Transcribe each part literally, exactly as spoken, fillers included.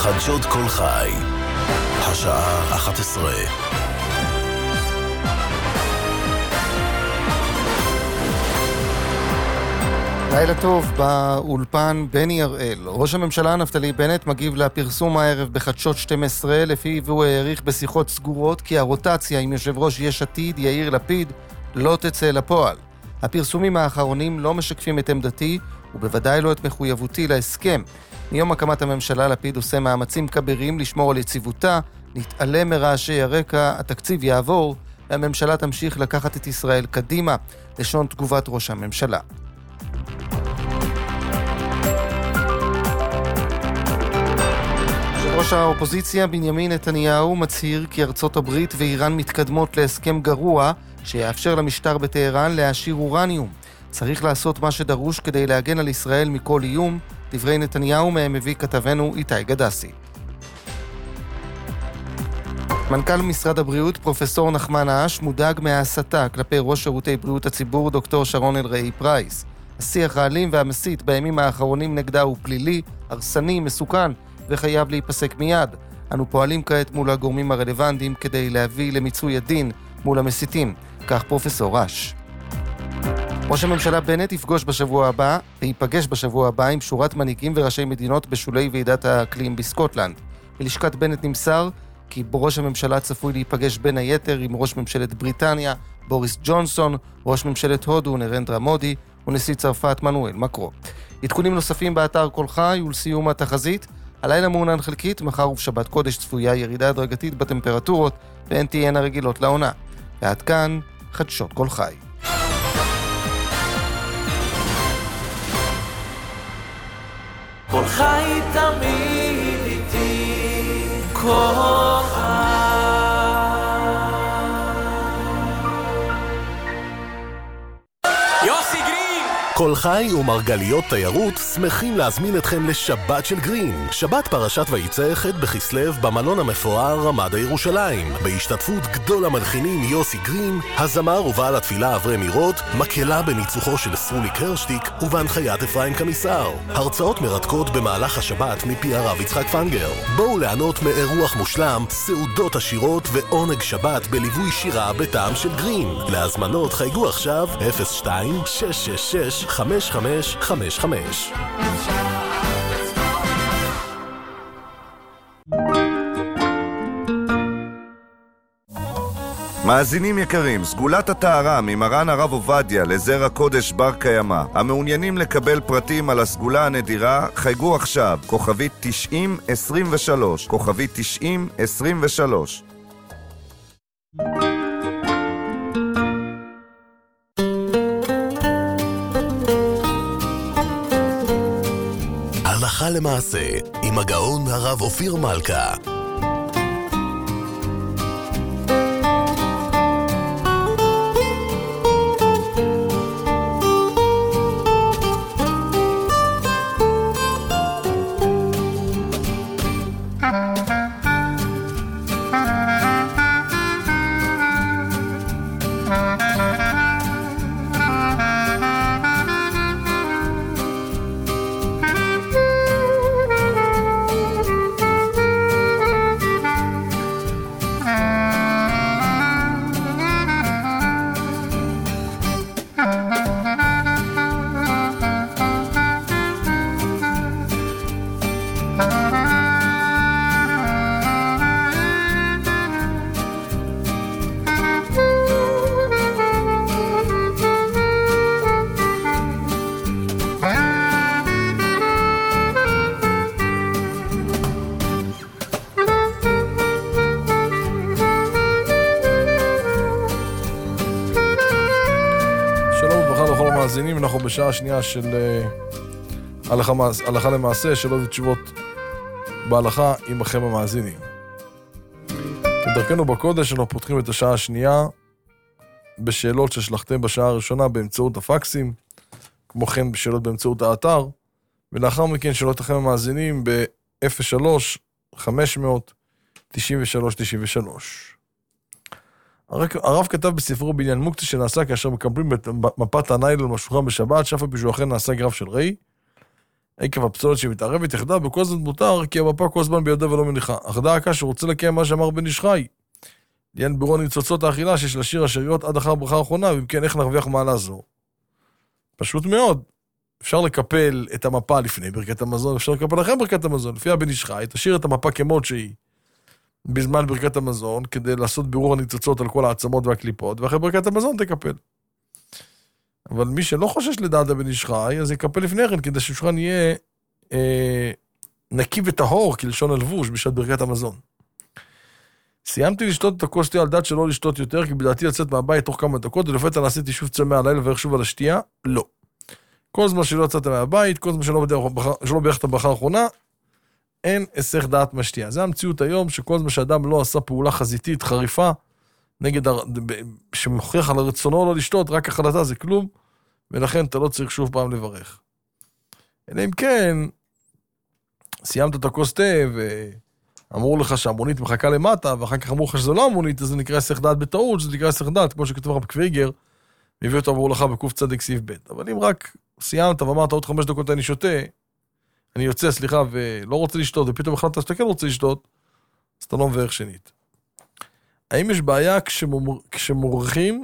חדשות כל חי. השעה אחת עשרה. לילה טוב, באולפן בני הראל. ראש הממשלה נפתלי בנט מגיב לפרסום הערב בחדשות שתים עשרה, לפיו הוא העריך בשיחות סגורות כי הרוטציה עם יושב ראש יש עתיד יאיר לפיד לא תצא לפועל. הפרסומים האחרונים לא משקפים את עמדתי ובוודאי לא את מחויבותי להסכם. מיום הקמת הממשלה לפיד עושה מאמצים כבירים לשמור על יציבותה, נתעלם מרעשי הרקע, התקציב יעבור והממשלה תמשיך לקחת את ישראל קדימה, לשון תגובת ראש הממשלה. ראש האופוזיציה בנימין נתניהו מצהיר כי ארצות הברית ואיראן מתקדמות להסכם גרוע שיאפשר למשטר בטהרן להעשיר אורניום. צריך לעשות מה שדרוש כדי להגן על ישראל מכל איום, דברי נתניהו מהם מביא כתבנו איתי גדסי. מנכ"ל משרד הבריאות פרופסור נחמן אש מודאג מההסתה כלפי ראש שירותי בריאות הציבור דוקטור שרון אלרעי פרייס. השיח האלים והמסית בימים האחרונים נגדה הוא פלילי, הרסני, מסוכן וחייב להיפסק מיד. אנו פועלים כעת מול הגורמים הרלוונטיים כדי להביא למיצוי הדין מול המסיתים, כך פרופסור אש. ראש הממשלה בנט יפגוש בשבוע הבא, ויפגש בשבוע הבא עם שורת מנהיגים וראשי מדינות בשולי ועידת האקלים בסקוטלנד. בלשכת בנט נמסר כי ראש הממשלה צפוי להיפגש בין היתר עם ראש ממשלת בריטניה, בוריס ג'ונסון, ראש ממשלת הודו, נרנדרה מודי, ונשיא צרפת מנואל מקרו. עדכונים נוספים באתר כל חי ולסיום התחזית. הלילה מעונן חלקית, מחר ובשבת קודש צפויה ירידה הדרגתית בטמפרטורות והן תהיינה רגילות לעונה. ועד כאן חדשות כל חי. כל חי תמיד איתי, כל חי. יוסי גרין! כל חי ומרגליות תיירות שמחים להזמין אתכם לשבת של גרין. שבת פרשת ויצא ח' בכסלו במלון המפואר רמדה ירושלים. בהשתתפות גדול המלחינים יוסי גרין, הזמר ובעל התפילה אברי מירות, מקהלה בניצוחו של סרולי קרשטיק ובהנחיית אפרים קמיסר. הרצאות מרתקות במהלך השבת מפי הרב יצחק פנגר. בואו ליהנות מאירוח מושלם, סעודות עשירות ועונג שבת בליווי שירה בטעם של גרין. להזמנות חייגו עכשיו אפס שתיים שש שש שש חמש חמש חמש חמש. מאזינים יקרים, סגולת הטהרה ממרן הרב עובדיה לזרע הקודש בר קיימא, המעוניינים לקבל פרטים על הסגולה הנדירה, חייגו עכשיו, כוכבית תשעים עשרים ושלוש, כוכבית תשעים עשרים ושלוש. הלכה למעשה, עם הגאון הרב אופיר מלכה. אנחנו בשעה השנייה של uh, הלכה, הלכה למעשה, שאלות ותשובות בהלכה עמכם המאזינים. כדרכנו בקודש אנחנו פותחים את השעה השנייה בשאלות ששלחתם בשעה הראשונה באמצעות הפקסים, כמו כן בשאלות באמצעות האתר, ולאחר מכן שאלות לכם המאזינים ב-אפס שלוש חמש מאות תשעים ושלוש תשעים ושלוש. הרב כתב בספרו בעניין מוקצה שנעשה כאשר מקבלים את מפת הניילון משוחרר בשבת, שאף על פי שהוא אכן נעשה גרף של ראי, עקב הפסולת שמתערבת יחדה, בכל זאת מותר, כי המפה כל הזמן בידו ולא מניחה. אך דא עקא שרוצה לקיים מה שאמר בן איש חי. לעניין בירור ניצוצות האכילה שיש לשיר השאריות עד אחר ברכה האחרונה, ואם כן, איך נרוויח מעלה זו? פשוט מאוד. אפשר לקפל את המפה לפני ברכת המזון, אפשר לקפל אחרי ברכת המזון. לפי הבן איש חי, תשאיר את המפה כמות שהיא בזמן ברכת המזון, כדי לעשות בירור הניצוצות על כל העצמות והקליפות, ואחרי ברכת המזון תקפל. אבל מי שלא חושש לדעת הבן איש חי, אז יקפל לפני כן, כדי שהשולחן יהיה אה, נקי וטהור, כלשון הלבוש, בשעת ברכת המזון. סיימתי לשתות את הכוס תה על דעת שלא לשתות יותר, כי בדעתי לצאת מהבית תוך כמה דקות, ולפתע נעשית יישוב צמא הלילה ואיך שוב על השתייה? לא. כל זמן שלא יצאת מהבית, כל זמן שלא, בדרך, שלא בירך את הברכה האחרונה, אין הסך דעת משתייה. זה המציאות היום, שכל זמן שאדם לא עשה פעולה חזיתית, חריפה, נגד, שמוכיח על רצונו לא לשתות, רק החלטה זה כלום, ולכן אתה לא צריך שוב פעם לברך. אלא אם כן, סיימת את הכוס תה, ואמרו לך שהמונית מחכה למטה, ואחר כך אמרו לך שזה לא המונית, אז זה נקרא הסך דעת בטעות, שזה נקרא הסך דעת, כמו שכתוב לך בקוויגר, והביא אותו אמרו לך בקוף צדיק סעיף ב'. אבל אם רק סיימת ואמרת עוד חמש דקות אני שותה, אני יוצא, סליחה, ולא רוצה לשתות, ופתאום החלטת שאתה כן רוצה לשתות, אז אתה לא מברך שנית. האם יש בעיה כשמור... כשמורחים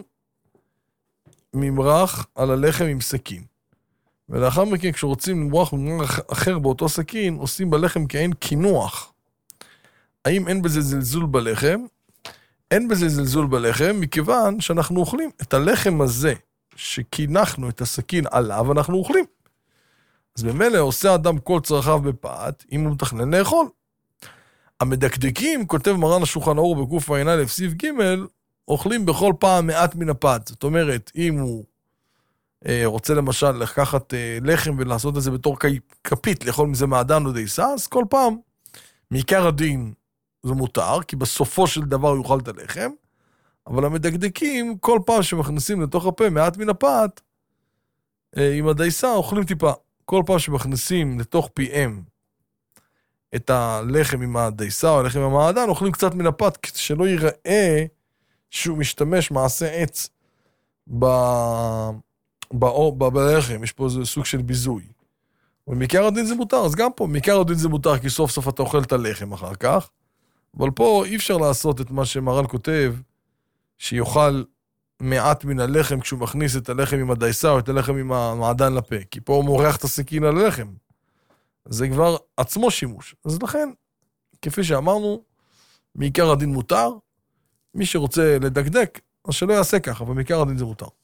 ממרח על הלחם עם סכין? ולאחר מכן, כשרוצים למרוח ממרח אחר באותו סכין, עושים בלחם כאין כינוח. האם אין בזה זלזול בלחם? אין בזה זלזול בלחם, מכיוון שאנחנו אוכלים את הלחם הזה, שכינחנו את הסכין עליו, אנחנו אוכלים. אז במילא עושה אדם כל צרכיו בפת, אם הוא מתכנן לאכול. המדקדקים, כותב מרן השולחן ערוך בקוף עין א' סעיף ג', אוכלים בכל פעם מעט מן הפת. זאת אומרת, אם הוא אה, רוצה למשל לקחת אה, לחם ולעשות את זה בתור כפית, לאכול מזה מעדן או דייסה, אז כל פעם, מעיקר הדין זה מותר, כי בסופו של דבר הוא יאכל את הלחם, אבל המדקדקים, כל פעם שמכניסים לתוך הפה מעט מן הפת, אה, עם הדייסה אוכלים טיפה. כל פעם שמכניסים לתוך פיהם את הלחם עם הדייסה או הלחם עם המעדן, אוכלים קצת מן הפת, כדי שלא ייראה שהוא משתמש מעשה עץ ב... ב... ב... בלחם. יש פה איזה סוג של ביזוי. ומעיקר הדין זה מותר, אז גם פה, מעיקר הדין זה מותר, כי סוף סוף אתה אוכל את הלחם אחר כך, אבל פה אי אפשר לעשות את מה שמרן כותב, שיוכל מעט מן הלחם כשהוא מכניס את הלחם עם הדייסה או את הלחם עם המעדן לפה, כי פה הוא מורח את הסכין על הלחם. זה כבר עצמו שימוש. אז לכן, כפי שאמרנו, מעיקר הדין מותר, מי שרוצה לדקדק, אז שלא יעשה ככה, אבל מעיקר הדין זה מותר.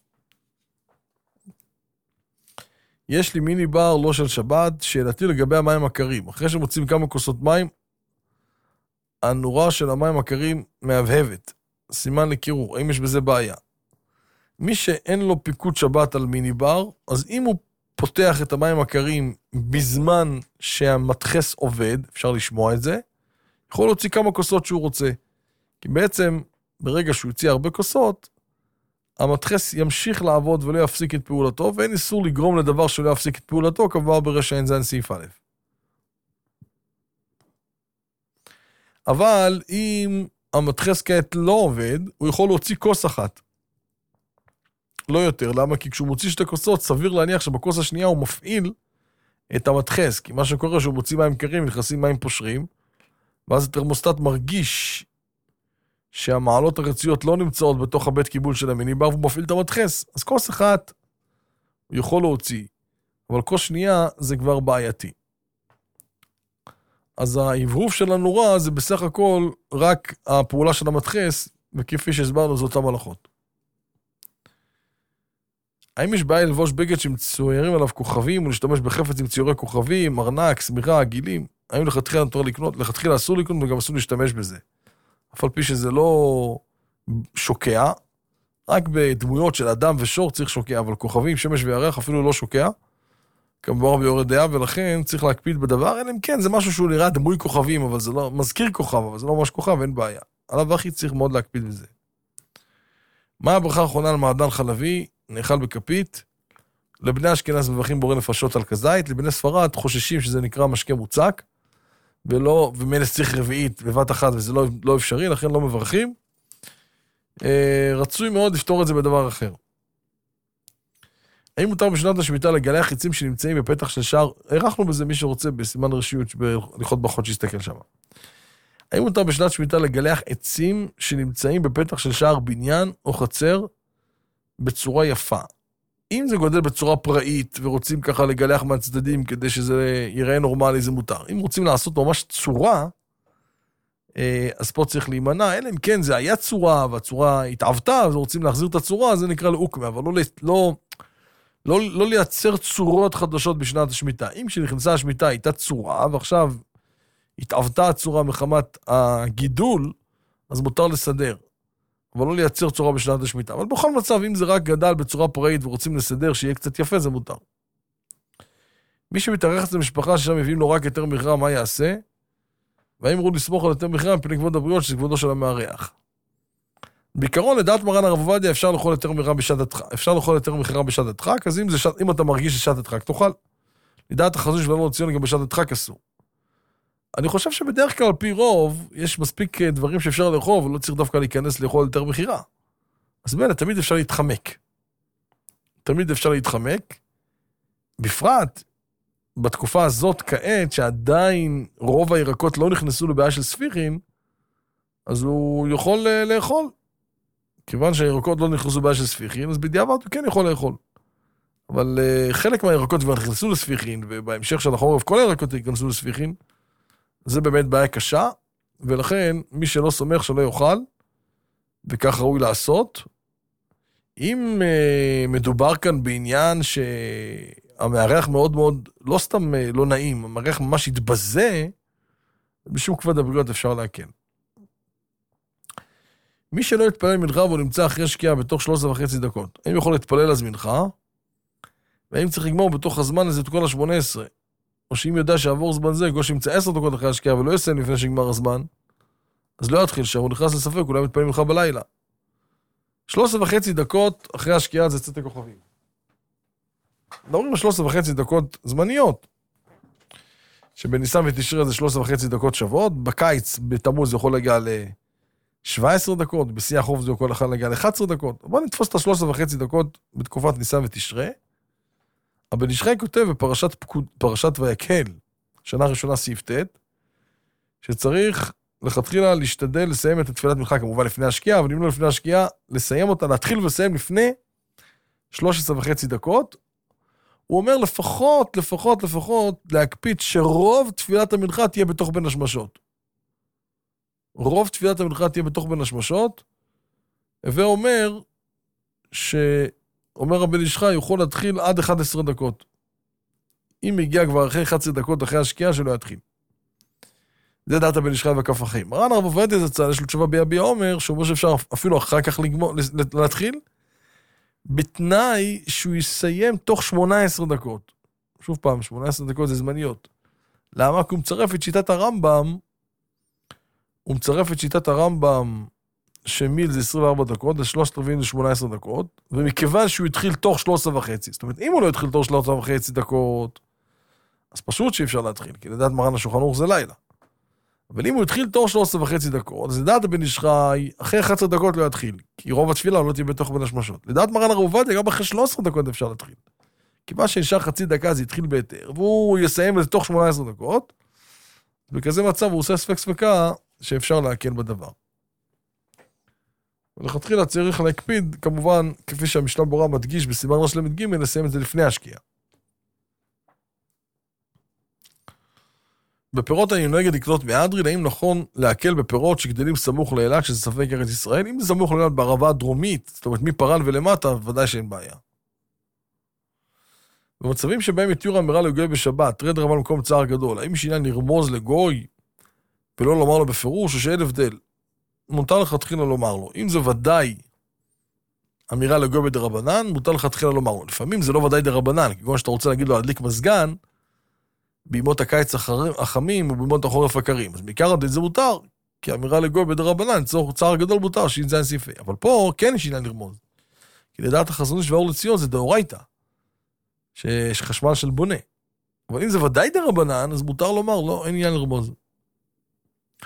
יש לי מיני בר לא של שבת, שאלתי לגבי המים הקרים. אחרי שמוצאים כמה כוסות מים, הנורה של המים הקרים מהבהבת. סימן לקירור, האם יש בזה בעיה? מי שאין לו פיקוד שבת על מיני בר, אז אם הוא פותח את המים הקרים בזמן שהמתחס עובד, אפשר לשמוע את זה, יכול להוציא כמה כוסות שהוא רוצה. כי בעצם, ברגע שהוא יוציא הרבה כוסות, המתחס ימשיך לעבוד ולא יפסיק את פעולתו, ואין איסור לגרום לדבר שלא יפסיק את פעולתו, כבר ברשע אין זן סעיף א'. אבל אם המתחס כעת לא עובד, הוא יכול להוציא כוס אחת. לא יותר, למה? כי כשהוא מוציא שתי כוסות, סביר להניח שבכוס השנייה הוא מפעיל את המתחס, כי מה שקורה שהוא מוציא מים קרים, נכנסים מים פושרים, ואז הטרמוסטט מרגיש שהמעלות הרצויות לא נמצאות בתוך הבית קיבול של המיני בר, והוא מפעיל את המתחס. אז כוס אחת הוא יכול להוציא, אבל כוס שנייה זה כבר בעייתי. אז ההבהוב של הנורה זה בסך הכל רק הפעולה של המתחס, וכפי שהסברנו זה אותם הלכות. האם יש בעיה ללבוש בגד שמצוירים עליו כוכבים, ולהשתמש בחפץ עם ציורי כוכבים, ארנק, סמיכה, עגילים? האם לכתחילה נותר לקנות? לכתחילה אסור לקנות וגם אסור להשתמש בזה. אף על פי שזה לא שוקע, רק בדמויות של אדם ושור צריך שוקע, אבל כוכבים, שמש וירח אפילו לא שוקע, כמובן ביורד דעה, ולכן צריך להקפיד בדבר, אלא אם כן, זה משהו שהוא נראה דמוי כוכבים, אבל זה לא, מזכיר כוכב, אבל זה לא ממש כוכב, אין בעיה. עליו הכי צריך מאוד להקפיד בזה. מה הברכה האחרונה על מעדן חלבי? נאכל בכפית. לבני אשכנז מברכים בורא נפשות על כזית, לבני ספרד חוששים שזה נקרא משקה מוצק, ולא, ומלס צריך רביעית בבת אחת, וזה לא, לא אפשרי, לכן לא מברכים. רצוי מאוד לפתור את זה בדבר אחר. האם מותר בשנת השמיטה לגלח עצים שנמצאים בפתח של שער? הערכנו בזה מי שרוצה בסימן רשיות, בהליכות ברכות שיסתכל שם. האם מותר בשנת שמיטה לגלח עצים שנמצאים בפתח של שער בניין או חצר בצורה יפה? אם זה גודל בצורה פראית ורוצים ככה לגלח מהצדדים כדי שזה ייראה נורמלי, זה מותר. אם רוצים לעשות ממש צורה, אז פה צריך להימנע, אלא אם כן זה היה צורה והצורה התעבתה, אז רוצים להחזיר את הצורה, זה נקרא לאוקמה, אבל לא, לא, לא, לא לייצר צורות חדשות בשנת השמיטה. אם כשנכנסה השמיטה הייתה צורה, ועכשיו התעבתה הצורה מחמת הגידול, אז מותר לסדר. אבל לא לייצר צורה בשנת השמיטה. אבל בכל מצב, אם זה רק גדל בצורה פראית ורוצים לסדר שיהיה קצת יפה, זה מותר. מי שמתארח את המשפחה ששם מביאים לו רק יותר מכירה, מה יעשה? והאם אמרו לסמוך על יותר מכירה מפני כבוד הבריות, שזה כבודו של המארח. בעיקרון, לדעת מרן הרב עובדיה, אפשר לאכול יותר מכירה בשעת הדחק. אפשר לאכול יותר מכירה בשעת הדחק, אז אם, זה שעת, אם אתה מרגיש ששעת הדחק, תאכל. לדעת החזון של אדמו"ר ציון, גם בשעת הדחק אסור. אני חושב שבדרך כלל על פי רוב, יש מספיק דברים שאפשר לאכול, ולא צריך דווקא להיכנס לאכול יותר מכירה. אז באמת, תמיד אפשר להתחמק. תמיד אפשר להתחמק. בפרט, בתקופה הזאת כעת, שעדיין רוב הירקות לא נכנסו לבעיה של ספיחין, אז הוא יכול לאכול. כיוון שהירקות לא נכנסו לבעיה של ספיחין, אז בדיעבד הוא כן יכול לאכול. אבל חלק מהירקות כבר נכנסו לספיחין, ובהמשך של החורף כל הירקות נכנסו לספיחין, זה באמת בעיה קשה, ולכן מי שלא סומך שלא יאכל, וכך ראוי לעשות. אם uh, מדובר כאן בעניין שהמארח מאוד מאוד, לא סתם uh, לא נעים, המארח ממש התבזה, בשום כבוד הבריות אפשר להקל. מי שלא יתפלל מנחה והוא נמצא אחרי שקיעה בתוך שלוש עשרה וחצי דקות, האם יכול להתפלל אז מנחה, והאם צריך לגמור בתוך הזמן הזה את כל ה-שמונה עשרה, או שאם יודע שעבור זמן זה, גוש ימצא עשר דקות אחרי השקיעה ולא יסיים לפני שיגמר הזמן, אז לא יתחיל שם, הוא נכנס לספק, אולי מתפלל מנחה בלילה. שלוש עשרה וחצי דקות אחרי השקיעה זה צאת הכוכבים. מדברים על שלוש עשרה וחצי דקות זמניות, שבניסן ותשרי זה שלוש עשרה וחצי דקות שוות, בקיץ, בתמוז זה יכול להגיע ל-שבע עשרה דקות, בשיא החורף זה יכול להגיע ל-אחת עשרה דקות, בואו נתפוס את ה-שלוש עשרה וחצי דקות בתקופת ניסן ותשרי, אבל ישחי כותב בפרשת פקוד, פרשת ויקל, שנה ראשונה סעיף ת', שצריך לכתחילה להשתדל לסיים את התפילת מנחה, כמובן לפני השקיעה, אבל אם לא לפני השקיעה, לסיים אותה, להתחיל ולסיים לפני שלוש עשרה וחצי דקות. הוא אומר לפחות, לפחות, לפחות, להקפיד שרוב תפילת המנחה תהיה בתוך בין השמשות. רוב תפילת המנחה תהיה בתוך בין השמשות, ואומר ש... אומר רבי ישחי, יכול להתחיל עד אחת עשרה דקות. אם הגיע כבר אחרי אחת עשרה דקות אחרי השקיעה, שלא יתחיל. זה דעת רבי ישחי והכף אחים. מרן הרב עובדיה זצ"ל, יש לו תשובה ביביע עומר, שהוא אומר שאפשר אפילו אחר כך לגמור, להתחיל, בתנאי שהוא יסיים תוך שמונה עשרה דקות. שוב פעם, שמונה עשרה דקות זה זמניות. למה? כי הוא מצרף את שיטת הרמב"ם, הוא מצרף את שיטת הרמב"ם, שמיל זה עשרים וארבע דקות, אז שלושת רבעים זה שמונה עשרה דקות, ומכיוון שהוא התחיל תוך שלוש עשרה וחצי, זאת אומרת, אם הוא לא התחיל תוך שלוש עשרה וחצי דקות, אז פשוט שאי אפשר להתחיל, כי לדעת מרן השולחן ערוך זה לילה. אבל אם הוא התחיל תוך שלוש עשרה וחצי דקות, אז לדעת הבן ישחי, אחרי אחת עשרה דקות לא יתחיל, כי רוב התפילה לא תהיה בתוך בין השמשות. לדעת מרן הרב עובדיה, גם אחרי שלוש עשרה דקות אפשר להתחיל. כי מה שנשאר חצי דקה זה התחיל בהיתר, והוא יסיים את זה תוך שמונה עשרה דקות, ובכזה מצב הוא עושה ספק ספקה שאפשר להקל בדבר. ולכתחילה צריך להקפיד, כמובן, כפי שהמשנה ברורה מדגיש בסימן ראש למד ג' לסיים את זה לפני השקיעה. בפירות אני נוהגת לקנות מהדרין, האם נכון להקל בפירות שגדלים סמוך לאילת, שזה ספק ארץ ישראל? אם זה סמוך לאילת בערבה הדרומית, זאת אומרת מפרן ולמטה, ודאי שאין בעיה. במצבים שבהם יתיור אמירה לגוי בשבת, רד רבה למקום צער גדול, האם יש עניין לרמוז לגוי ולא לומר לו בפירוש, או שאין הבדל? מותר לך תחילה לומר לו. אם זה ודאי אמירה לגוי בדרבנן, מותר לך תחילה לומר לו. לפעמים זה לא ודאי דרבנן, כגון שאתה רוצה להגיד לו להדליק מזגן, בימות הקיץ החמים ובימות החורף הקרים. אז בעיקר זה מותר, כי אמירה לגוי בדרבנן, צער גדול מותר, שאין זין סיפי. אבל פה כן יש עניין לרמוז. כי לדעת החזון איש ואור לציון זה דאורייתא, שיש חשמל של בונה. אבל אם זה ודאי דרבנן, אז מותר לומר, לא, אין עניין לרמוז.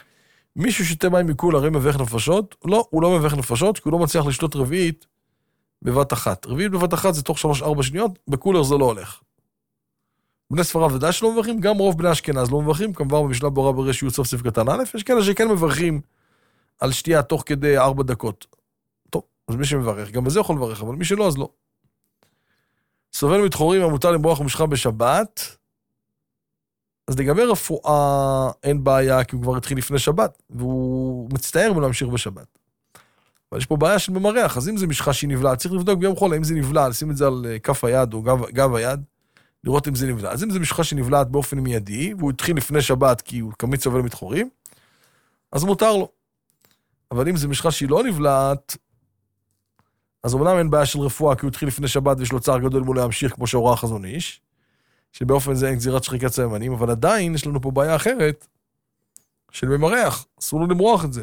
מישהו שתה מים מכול הרי מבך נפשות? לא, הוא לא מבך נפשות, כי הוא לא מצליח לשתות רביעית בבת אחת. רביעית בבת אחת זה תוך שלוש ארבע שניות, בקולר זה לא הולך. בני ספרד ודאי שלא מברכים, גם רוב בני אשכנז לא מברכים, כמובן במשנה ברורה ברש י' סוף סעיף קטן א', יש כאלה שכן מברכים על שתייה תוך כדי ארבע דקות. טוב, אז מי שמברך, גם בזה יכול לברך, אבל מי שלא, אז לא. סובל מתחורים המותר למרוח ומשחה בשבת, אז לגבי רפואה אין בעיה, כי הוא כבר התחיל לפני שבת, והוא מצטער מלהמשיך בשבת. אבל יש פה בעיה של ממרח, אז אם זה משחה שהיא נבלעה, צריך לבדוק ביום חול, אם זה נבלע, לשים את זה על כף היד או גב, גב היד, לראות אם זה נבלע. אז אם זה משחה שנבלעת באופן מיידי, והוא התחיל לפני שבת כי הוא כמית סובל מתחורים, אז מותר לו. אבל אם זה משחה שהיא לא נבלעת, אז אומנם אין בעיה של רפואה, כי הוא התחיל לפני שבת ויש לו צער גדול מול להמשיך, כמו שהוראה החזון איש, שבאופן זה אין גזירת שחיקת סממנים, אבל עדיין יש לנו פה בעיה אחרת, של ממרח, אסור לו למרוח את זה.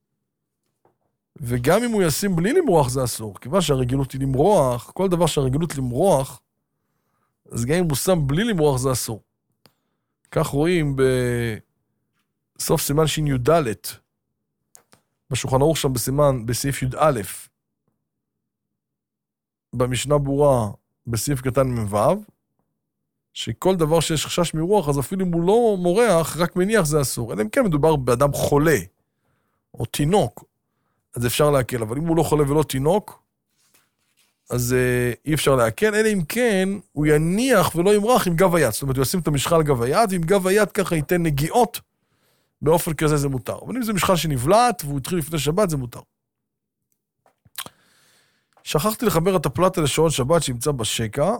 וגם אם הוא ישים בלי למרוח זה אסור, כיוון שהרגילות היא למרוח, כל דבר שהרגילות למרוח, אז גם אם הוא שם בלי למרוח זה אסור. כך רואים בסוף סימן שין י' ד' בשולחן ערוך שם בסימן, בסעיף י' א', במשנה ברורה, בסעיף קטן מ"ו, שכל דבר שיש חשש מרוח, אז אפילו אם הוא לא מורח, רק מניח זה אסור. אלא אם כן מדובר באדם חולה, או תינוק, אז אפשר להקל. אבל אם הוא לא חולה ולא תינוק, אז אה, אי אפשר להקל, אלא אם כן הוא יניח ולא ימרח עם גב היד. זאת אומרת, הוא ישים את המשחה על גב היד, ועם גב היד ככה ייתן נגיעות, באופן כזה זה מותר. אבל אם זה משחה שנבלעת, והוא התחיל לפני שבת, זה מותר. שכחתי לחבר את הפלטה לשעון שבת שימצא בשקע.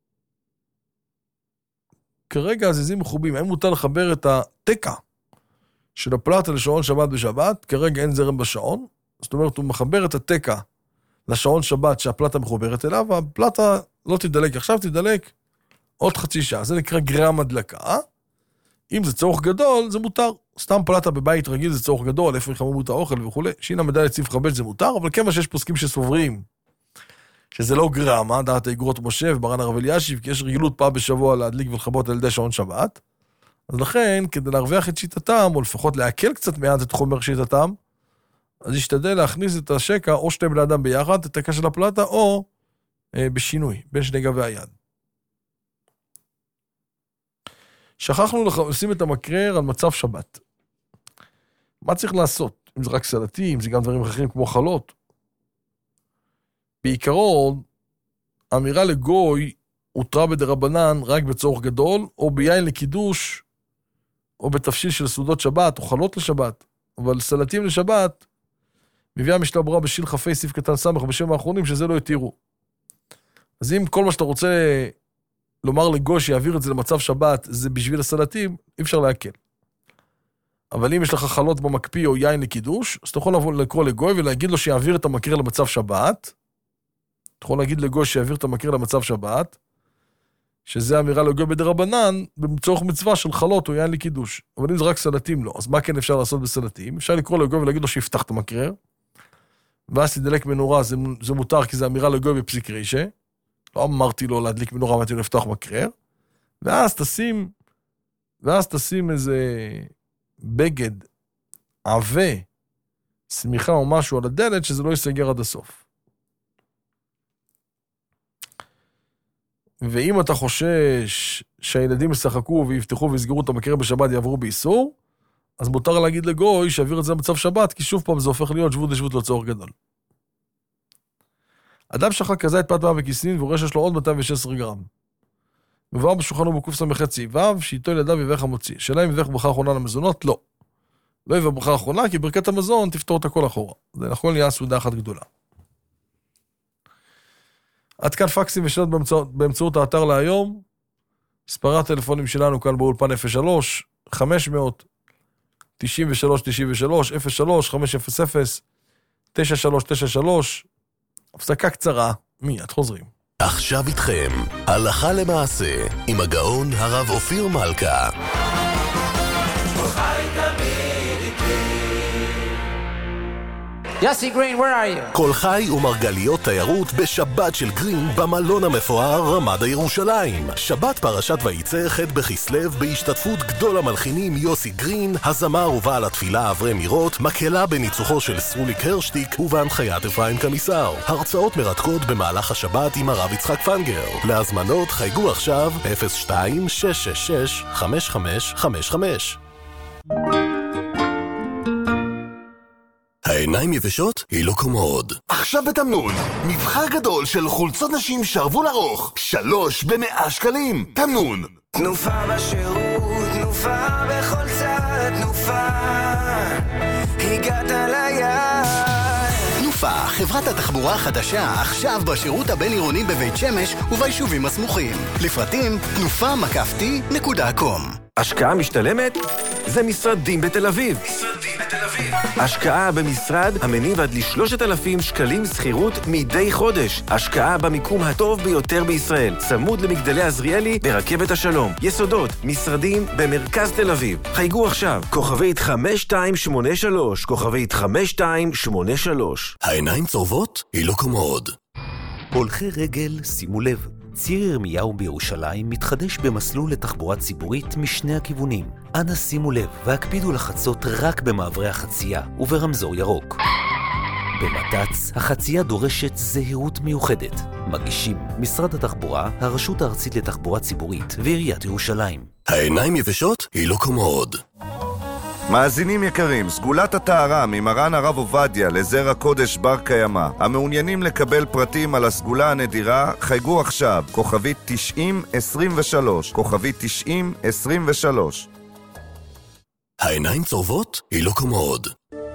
כרגע הזיזים מחובים, האם מותר לחבר את התקע של הפלטה לשעון שבת בשבת? כרגע אין זרם בשעון. זאת אומרת, הוא מחבר את התקע לשעון שבת שהפלטה מחוברת אליו, והפלטה לא תדלק עכשיו, תדלק עוד חצי שעה. זה נקרא גרם הדלקה. אם זה צורך גדול, זה מותר. סתם פלטה בבית רגיל זה צורך גדול, איפה יחממו את האוכל וכו'. שינה מדלת ציף חבש זה מותר, אבל כמה שיש פוסקים שסוברים, שזה לא גרמה, דעת האגרות משה וברן הרב אלישיב, כי יש רגילות פעם בשבוע להדליק ולכבות על ידי שעון שבת. אז לכן, כדי להרוויח את שיטתם, או לפחות להקל קצת מעט את חומר שיטתם, אז ישתדל להכניס את השקע, או שתי בני אדם ביחד, את הקע של הפלטה, או אה, בשינוי, בין שני גבי היד. שכחנו לשים את המקרר על מצב שבת. מה צריך לעשות? אם זה רק סלטי, אם זה גם דברים אחרים כמו חלות. בעיקרון, אמירה לגוי הותרה בדרבנן רק בצורך גדול, או ביין לקידוש, או בתפשיל של סעודות שבת, או חלות לשבת. אבל סלטים לשבת, מביאה משנה ברורה בשיל חפי סעיף קטן סמך בשם האחרונים, שזה לא יתירו. אז אם כל מה שאתה רוצה לומר לגוי שיעביר את זה למצב שבת, זה בשביל הסלטים, אי אפשר להקל. אבל אם יש לך חלות במקפיא או יין לקידוש, אז אתה יכול לבוא לקרוא לגוי ולהגיד לו שיעביר את המקרר למצב שבת, אתה יכול להגיד לגוי שיעביר את המקרר למצב שבת, שזה אמירה לגוי בדרבנן, בצורך מצווה של חלות או יין לקידוש. אבל אם זה רק סלטים לא, אז מה כן אפשר לעשות בסלטים? אפשר לקרוא לגוי ולהגיד לו שיפתח את המקרר, ואז תדלק מנורה, זה, זה מותר כי זה אמירה לגוי בפסיק רישה, לא אמרתי לו להדליק מנורה, אמרתי לו לפתוח מקרר, ואז תשים, ואז תשים איזה בגד, עווה, סמיכה או משהו על הדלת, שזה לא יסגר עד הסוף. ואם אתה חושש שהילדים ישחקו ויפתחו ויסגרו את המקרר בשבת יעברו באיסור, אז מותר להגיד לגוי שיעביר את זה למצב שבת, כי שוב פעם זה הופך להיות שבות לשבות לצורך גדול. אדם שחק כזה את פת מים וכיסין והוא שיש לו עוד מאתיים ושש עשרה גרם. מבואר בשולחנו בקוף סמ"ח ו' שאיתו ילדיו יברך המוציא. שאלה אם יברך ברכה אחרונה למזונות? לא. לא יברך ברכה אחרונה, כי ברכת המזון תפתור את הכל אחורה. זה נכון נהיה סעודה אחת גדולה. עד כאן פקסים ושאלות באמצעות, באמצעות האתר להיום. מספרי הטלפונים שלנו כאן באולפן אפס שלוש חמש מאות תשעים ושלוש תשעים ושלוש אפס שלוש חמש אפס אפס תשע שלוש תשע שלוש. הפסקה קצרה, מיד חוזרים. עכשיו איתכם, הלכה למעשה, עם הגאון הרב אופיר מלכה. Yossi Green, where are you? כל חי ומרגליות תיירות בשבת של גרין במלון המפואר רמדה ירושלים. שבת פרשת וייצא ח' בכסלו בהשתתפות גדול המלחינים יוסי גרין, הזמר ובעל התפילה אברי מירות, מקהלה בניצוחו של סרוליק הרשטיק ובהנחיית אפרים קמיסר. הרצאות מרתקות במהלך השבת עם הרב יצחק פנגר. להזמנות חייגו עכשיו אפס שתיים שש שש שש חמש חמש חמש חמש. העיניים יבשות? היא לא קומוד. עכשיו בתמנון, מבחר גדול של חולצות נשים שרוול ארוך, שלוש במאה שקלים. תמנון. תנופה בשירות, תנופה בכל צד, תנופה, הגעת ליד. תנופה, חברת התחבורה החדשה, עכשיו בשירות הבין-עירוני בבית שמש וביישובים הסמוכים. לפרטים, תנופה מקפתי נקודה קום. השקעה משתלמת? זה משרדים בתל אביב. משרדים בתל אביב. השקעה במשרד המניב עד ל-שלושת אלפים שקלים שכירות מדי חודש. השקעה במיקום הטוב ביותר בישראל. צמוד למגדלי עזריאלי ברכבת השלום. יסודות, משרדים במרכז תל אביב. חייגו עכשיו, כוכבית חמש שתיים שמונה שלוש, כוכבית חמש שתיים שמונה שלוש. העיניים צורבות? היא לא קומוד. הולכי רגל, שימו לב. ציר ירמיהו בירושלים מתחדש במסלול לתחבורה ציבורית משני הכיוונים. אנא שימו לב והקפידו לחצות רק במעברי החצייה וברמזור ירוק. במת"צ, החצייה דורשת זהירות מיוחדת. מגישים משרד התחבורה, הרשות הארצית לתחבורה ציבורית ועיריית ירושלים. העיניים יבשות? היא לא קומוד. מאזינים יקרים, סגולת הטהרה ממרן הרב עובדיה לזרע קודש בר קיימא. המעוניינים לקבל פרטים על הסגולה הנדירה, חייגו עכשיו, כוכבית תשעים עשרים ושלוש, כוכבית תשעים עשרים ושלוש. העיניים צורבות? היא לא קומוד.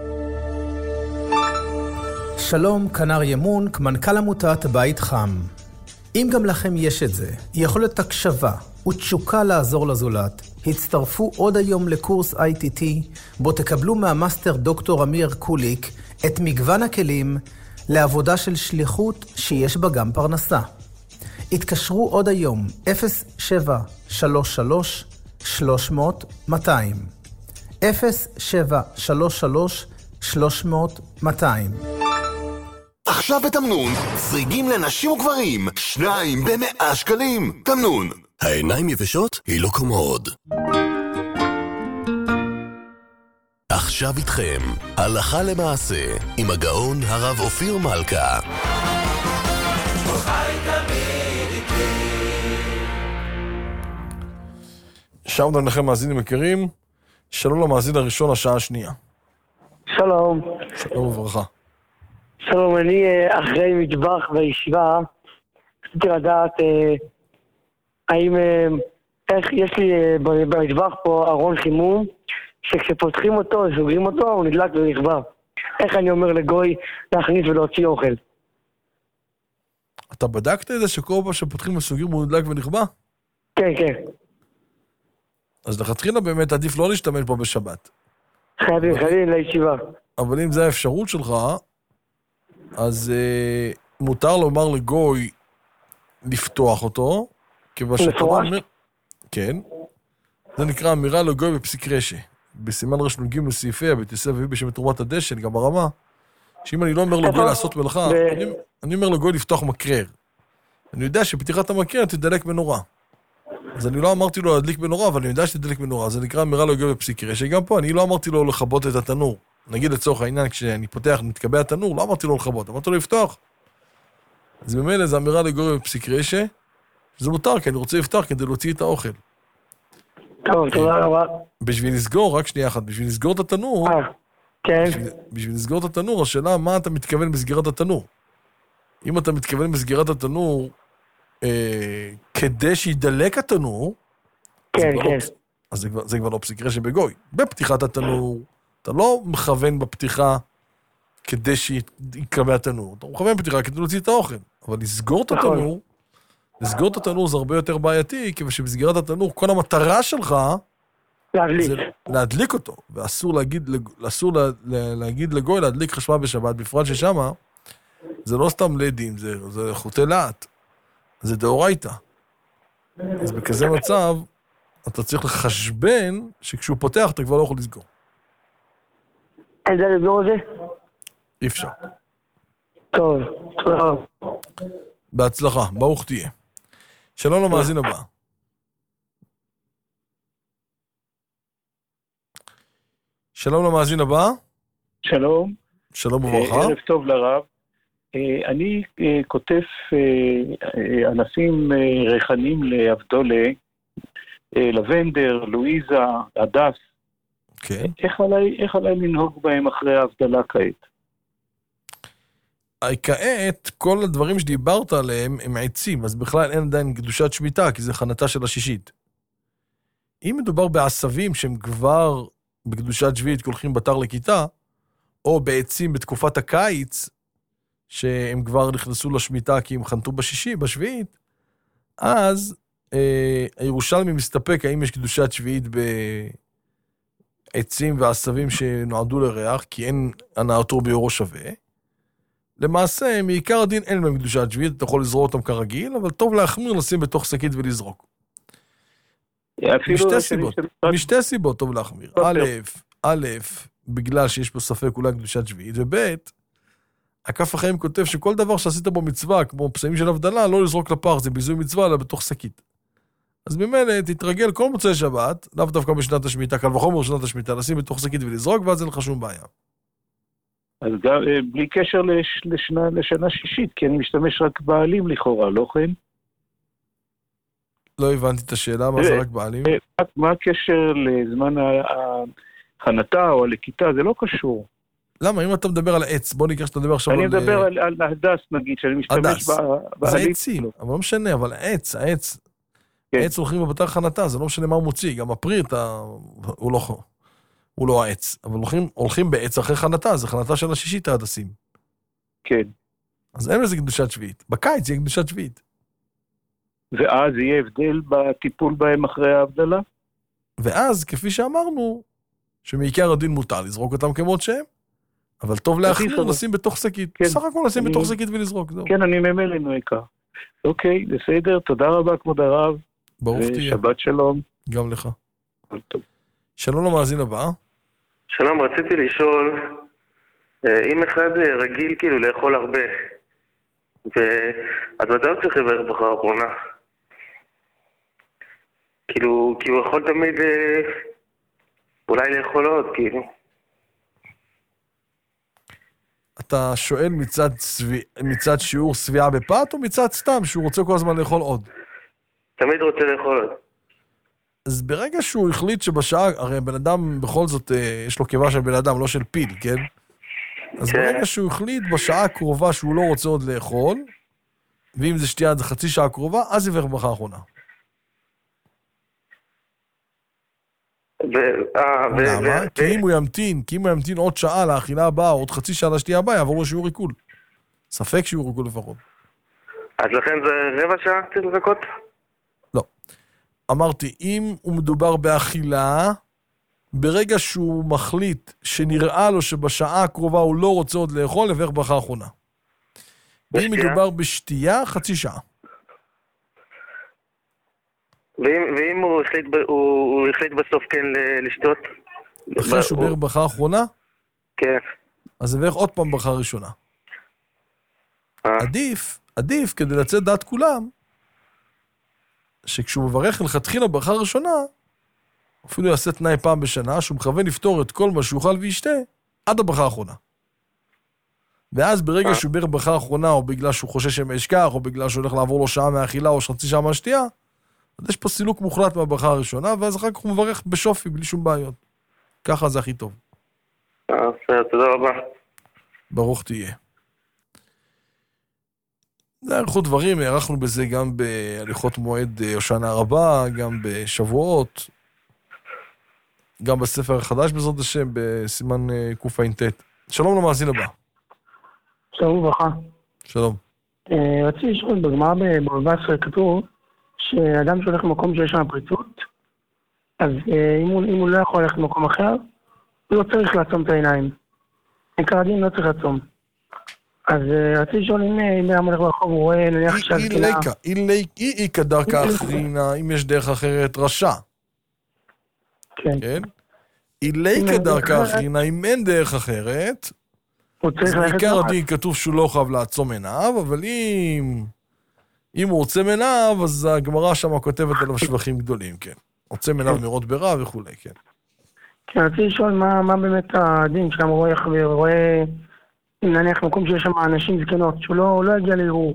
שלום, כנר ימון, כמנכ"ל עמותת בית חם. אם גם לכם יש את זה, יכולת הקשבה ותשוקה לעזור לזולת, הצטרפו עוד היום לקורס איי טי טי, בו תקבלו מהמאסטר דוקטור אמיר קוליק את מגוון הכלים לעבודה של שליחות שיש בה גם פרנסה. התקשרו עוד היום אפס שבע שלוש שלוש שלוש מאות מאתיים אפס שבע שלוש שלוש שלוש מאות מאתיים. עכשיו בתמנון, סריגים לנשים וגברים, שניים במאה שקלים. תמנון. העיניים יבשות? היא לא קומוד. עכשיו איתכם, הלכה למעשה, עם הגאון הרב אופיר מלכה. שלום לכם מאזינים יקרים, שלום למאזין הראשון השעה השנייה. שלום. שלום וברכה. שלום, אני אחרי מטבח בישיבה, רציתי לדעת האם, איך יש לי במטבח פה ארון חימום, שכשפותחים אותו, סוגרים אותו, הוא נדלק ונכבה. איך אני אומר לגוי להכניס ולהוציא אוכל? אתה בדקת את זה שכל פעם שפותחים וסוגרים הוא נדלק ונכבה? כן, כן. אז לכתחילה באמת עדיף לא להשתמש בו בשבת. חייבים, חייבים לישיבה. אבל אם זה האפשרות שלך, אז אה, מותר לומר לגוי לפתוח אותו, כיוון מפורש? אומר, כן, זה נקרא אמירה לגוי בפסיק רשע. בסימן רשנון ג' סעיפי, בתיסף וביא בשם תרומת הדשן, גם ברמה, שאם אני לא אומר לגוי לעשות מלאכה, ו... אני, אני אומר לגוי לפתוח מקרר. אני יודע שפתיחת המקרר תדלק מנורה. אז אני לא אמרתי לו להדליק מנורה, אבל אני יודע שתדלק מנורה. זה נקרא אמירה לגוי בפסיק רשע. גם פה אני לא אמרתי לו לכבות את התנור. נגיד לצורך העניין, כשאני פותח, נתקבע התנור, לא אמרתי לו לכבות, אמרתי לו לפתוח. אז במילא זה אמירה לגוי בפסיק רשע, שזה מותר, כי אני רוצה לפתוח כדי להוציא את האוכל. טוב, תודה רבה. בשביל לסגור, רק שנייה אחת, בשביל לסגור את התנור, כן. בשביל, בשביל לסגור את התנור, השאלה מה אתה מתכוון בסגירת התנור. אם אתה מתכוון בסגירת התנור, אה, כדי שידלק התנור, כן, כן. לא, אז זה כבר, זה כבר לא פסיק רשע בגוי. בפתיחת התנור, אתה לא מכוון בפתיחה כדי שיקבע התנור. אתה מכוון בפתיחה כדי להוציא את האוכל. אבל לסגור את התנור, לסגור את התנור זה הרבה יותר בעייתי, כי שבסגירת התנור, כל המטרה שלך, להדליק. זה להדליק אותו. ואסור להגיד, אסור לה, לה, להגיד לגוי להדליק חשמל בשבת, בפרט ששמה, זה לא סתם לדים, זה, זה חוטי לאט. זה דאורייתא. אז בכזה מצב, אתה צריך לחשבן שכשהוא פותח, אתה כבר לא יכול לסגור. אין זה לסגור את זה? אי אפשר. טוב, תודה. בהצלחה, ברוך תהיה. שלום למאזין הבא. שלום למאזין הבא. שלום. שלום וברכה. ערב טוב לרב. אני כותב ענפים ריחניים לאבדולה, לבנדר, לואיזה, הדס. כן. איך עליי, איך עליי לנהוג בהם אחרי ההבדלה כעת? כעת, כל הדברים שדיברת עליהם הם עצים, אז בכלל אין עדיין קדושת שמיטה, כי זה חנתה של השישית. אם מדובר בעשבים שהם כבר בקדושת שביעית הולכים בתר לכיתה, או בעצים בתקופת הקיץ, שהם כבר נכנסו לשמיטה כי הם חנתו בשישי, בשביעית, אז אה, הירושלמי מסתפק האם יש קדושת שביעית בעצים ועשבים שנועדו לריח, כי אין הנעתו ביורו שווה. למעשה, מעיקר הדין אין להם קדושת שביעית, אתה יכול לזרוק אותם כרגיל, אבל טוב להחמיר לשים בתוך שקית ולזרוק. משתי סיבות, משתי סיבות טוב להחמיר. א', א', בגלל שיש פה ספק אולי קדושת שביעית, וב', הכף החיים כותב שכל דבר שעשית בו מצווה, כמו פסעים של הבדלה, לא לזרוק לפח, זה ביזוי מצווה, אלא בתוך שקית. אז במילא, תתרגל כל מוצאי שבת, לאו דווקא בשנת השמיטה, קל וחומר בשנת השמיטה, לשים בתוך שקית ולזרוק, ואז אין לך שום בעיה. אז גם, בלי קשר לש, לשנה, לשנה שישית, כי אני משתמש רק בעלים לכאורה, לא כן? לא הבנתי את השאלה, מה זה רק בעלים? מה הקשר לזמן החנתה או הלקיטה? זה לא קשור. למה? אם אתה מדבר על העץ, בוא ניקח שאתה מדבר עכשיו על... אני מדבר על ההדס, נגיד, שאני משתמש בעלים. זה עצים, אבל לא משנה, אבל העץ, העץ, העץ הולכים בבתר חנתה, זה לא משנה מה הוא מוציא, גם הפרי, הוא לא... הוא לא העץ, אבל הולכים, הולכים בעץ אחרי חנתה, זה חנתה של השישית ההדסים. כן. אז אין לזה קדושת שביעית. בקיץ יהיה קדושת שביעית. ואז יהיה הבדל בטיפול בהם אחרי ההבדלה? ואז, כפי שאמרנו, שמעיקר הדין מותר לזרוק אותם כמות שהם, אבל טוב להחמיר, לשים בתוך שקית. כן. סך הכל לשים אני... בתוך שקית ולזרוק. זהו. כן, אני ממלא נועקה. אוקיי, בסדר, תודה רבה, כבוד הרב. ברוך תהיה. שבת שלום. גם לך. טוב. שלום למאזין הבא. שלום, רציתי לשאול, אם אחד רגיל כאילו לאכול הרבה, אז מתי הוא צריך לברך ברכה האחרונה? כאילו, כי הוא יכול תמיד אולי לאכול עוד, כאילו. אתה שואל מצד, סבי... מצד שיעור סביעה בפת, או מצד סתם שהוא רוצה כל הזמן לאכול עוד? תמיד רוצה לאכול עוד. אז ברגע שהוא החליט שבשעה, הרי בן אדם בכל זאת, יש לו קיבה של בן אדם, לא של פיל, כן? אז ברגע שהוא החליט בשעה הקרובה שהוא לא רוצה עוד לאכול, ואם זה שתייה עד חצי שעה הקרובה, אז יברך ברכה האחרונה. למה? כי אם הוא ימתין, כי אם הוא ימתין עוד שעה לאכילה הבאה, עוד חצי שעה לשתייה הבאה, יעבור לו שיעור עיכול. ספק שיעור עיכול לפחות. אז לכן זה רבע שעה צריך לחכות? לא. אמרתי, אם הוא מדובר באכילה, ברגע שהוא מחליט שנראה לו שבשעה הקרובה הוא לא רוצה עוד לאכול, לברך ברכה האחרונה. ואם מדובר בשתייה, חצי שעה. ואם, ואם הוא החליט, הוא, הוא החליט בסוף כן לשתות? אחרי שהוא ברך ברכה האחרונה? כן. אז לברך עוד פעם ברכה ראשונה. עדיף, עדיף, כדי לצאת דעת כולם, שכשהוא מברך לכתחילה ברכה ראשונה, אפילו יעשה תנאי פעם בשנה, שהוא מכוון לפתור את כל מה שאוכל וישתה, עד הברכה האחרונה. ואז ברגע שהוא ברך ברכה האחרונה, או בגלל שהוא חושש שמשכח, או בגלל שהוא הולך לעבור לו שעה מהאכילה, או חצי שעה מהשתייה, אז יש פה סילוק מוחלט מהברכה הראשונה, ואז אחר כך הוא מברך בשופי, בלי שום בעיות. ככה זה הכי טוב. אה, בסדר, תודה רבה. ברוך תהיה. זה ערכו דברים, הערכנו בזה גם בהליכות מועד הושענא רבה, גם בשבועות, גם בספר החדש בעזרת השם, בסימן קע"ט. שלום למאזין הבא. שלום וברכה. שלום. רציתי לשאול, בגמרא בבבא בתרא כתוב, שאדם שהולך למקום שיש שם פריצות, אז אם הוא, אם הוא לא יכול ללכת למקום אחר, הוא לא צריך לעצום את העיניים. עיקר הדין לא צריך לעצום. אז רציתי לשאול אם היה מלך ברחוב, הוא רואה נניח שהזקנה... אי איקא דרכא אחרינא, אם יש דרך אחרת רשע. כן. כן? אי ליקא דרכא אחרינא, אם אין דרך אחרת, הוא צריך ללכת... בעיקר הדין כתוב שהוא לא חייב לעצום עיניו, אבל אם... אם הוא עוצם עיניו, אז הגמרא שם כותבת עליו שבחים גדולים, כן. עוצם עיניו מראות ברע וכולי, כן. כן, רציתי לשאול מה, מה באמת הדין שם רואה, רואה, אם נניח מקום שיש שם אנשים זקנות, שהוא לא, לא יגיע לערעור.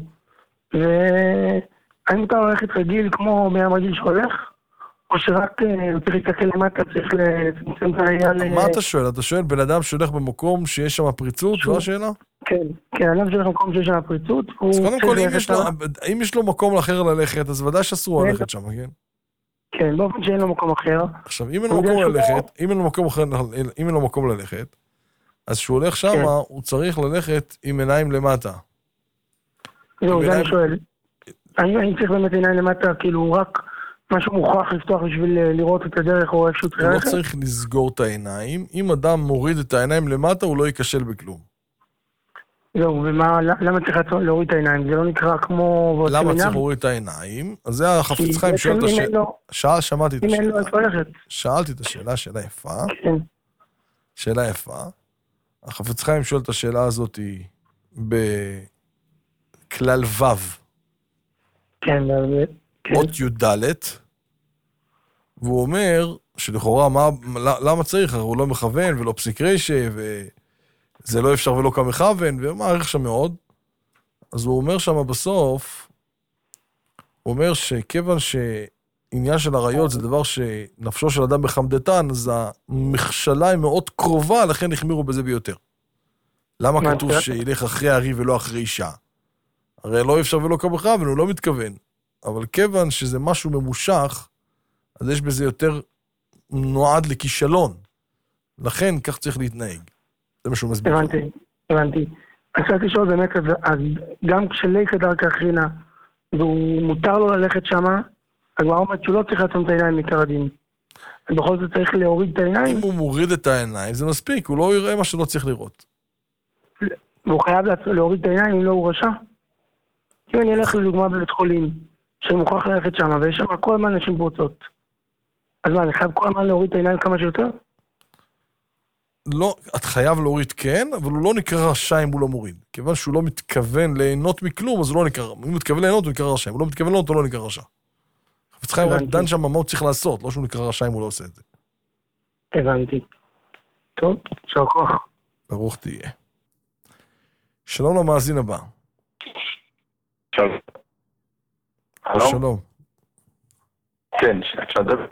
והאם מותר ללכת רגיל כמו בן רגיל שהולך, או שרק צריך להסתכל למטה, צריך לצמצם את העניין... מה אתה שואל? אתה שואל בן אדם שהולך במקום שיש שם פריצות? זו השאלה? כן, כן, אדם שהולך במקום שיש שם פריצות, אז קודם כל, אם יש לו מקום אחר ללכת, אז ודאי שאסור ללכת שם, כן? כן, באופן שאין לו מקום אחר. עכשיו, אם אין לו מקום ללכת, אם אין לו מקום אחר, אם אין לו מקום ללכת, אז כשהוא הולך שם, הוא צריך ללכת עם עיניים למטה. זהו, זה אני שואל. אני צריך באמת עיניים למטה, כאילו רק משהו מוכרח לפתוח בשביל לראות את הדרך או איפשהו צריך ללכת? הוא לא צריך לסגור את העיניים. אם אדם מוריד את העיניים למטה, הוא לא ייכשל בכלום. זהו, ומה, למה צריך להוריד את העיניים? זה לא נקרא כמו... למה צריך להוריד את העיניים? אז זה החפץ חיים שואל את השאלה. שאל, שמעתי את השאלה. אם אין לו איפה ללכת. שאלתי את השאלה, שאלה יפה. כן. שאלה יפה. החפץ חיים שואל את השאלה הזאת בכלל ו'. כן, באמת. אות י"ד, והוא אומר שלכאורה, מה, למה צריך? הוא לא מכוון ולא פסיק רשע, וזה לא אפשר ולא כמכוון, ומעריך שם מאוד. אז הוא אומר שם בסוף, הוא אומר שכיוון שעניין של עריות זה דבר שנפשו של אדם בחמדתן, אז המכשלה היא מאוד קרובה, לכן החמירו בזה ביותר. למה כתוב שילך אחרי הארי ולא אחרי אישה? הרי לא אפשר ולא כמכוון, הוא לא מתכוון. אבל כיוון שזה משהו ממושך, אז יש בזה יותר נועד לכישלון. לכן כך צריך להתנהג. זה משהו מסביר. הבנתי, הבנתי. אז רציתי לשאול באמת, אז גם כשלי כדר כאחרינה, והוא מותר לו ללכת שמה, הגמרא אומרת שהוא לא צריך לעצום את העיניים מכר הדין. בכל זאת צריך להוריד את העיניים. אם הוא מוריד את העיניים, זה מספיק, הוא לא יראה מה שלא צריך לראות. והוא חייב להוריד את העיניים אם לא הוא רשע. אם אני אלך לדוגמה בבית חולים, שמוכרח ללכת שם, ויש שם כל הזמן נשים פרוצות. אז מה, אני חייב כל הזמן להוריד את העיניים כמה שיותר? לא, את חייב להוריד כן, אבל הוא לא נקרא רשע אם הוא לא מוריד. כיוון שהוא לא מתכוון ליהנות מכלום, אז הוא לא נקרא, אם הוא מתכוון ליהנות, הוא נקרא רשע. אם הוא לא מתכוון ליהנות, הוא לא נקרא רשע. חפץ חיים רק דן שם מה הוא צריך לעשות, לא שהוא נקרא רשע אם הוא לא עושה את זה. הבנתי. טוב, יישר כוח. ברוך תהיה. שלום למאזין הבא. שלום. שלום. כן, אפשר לדבר?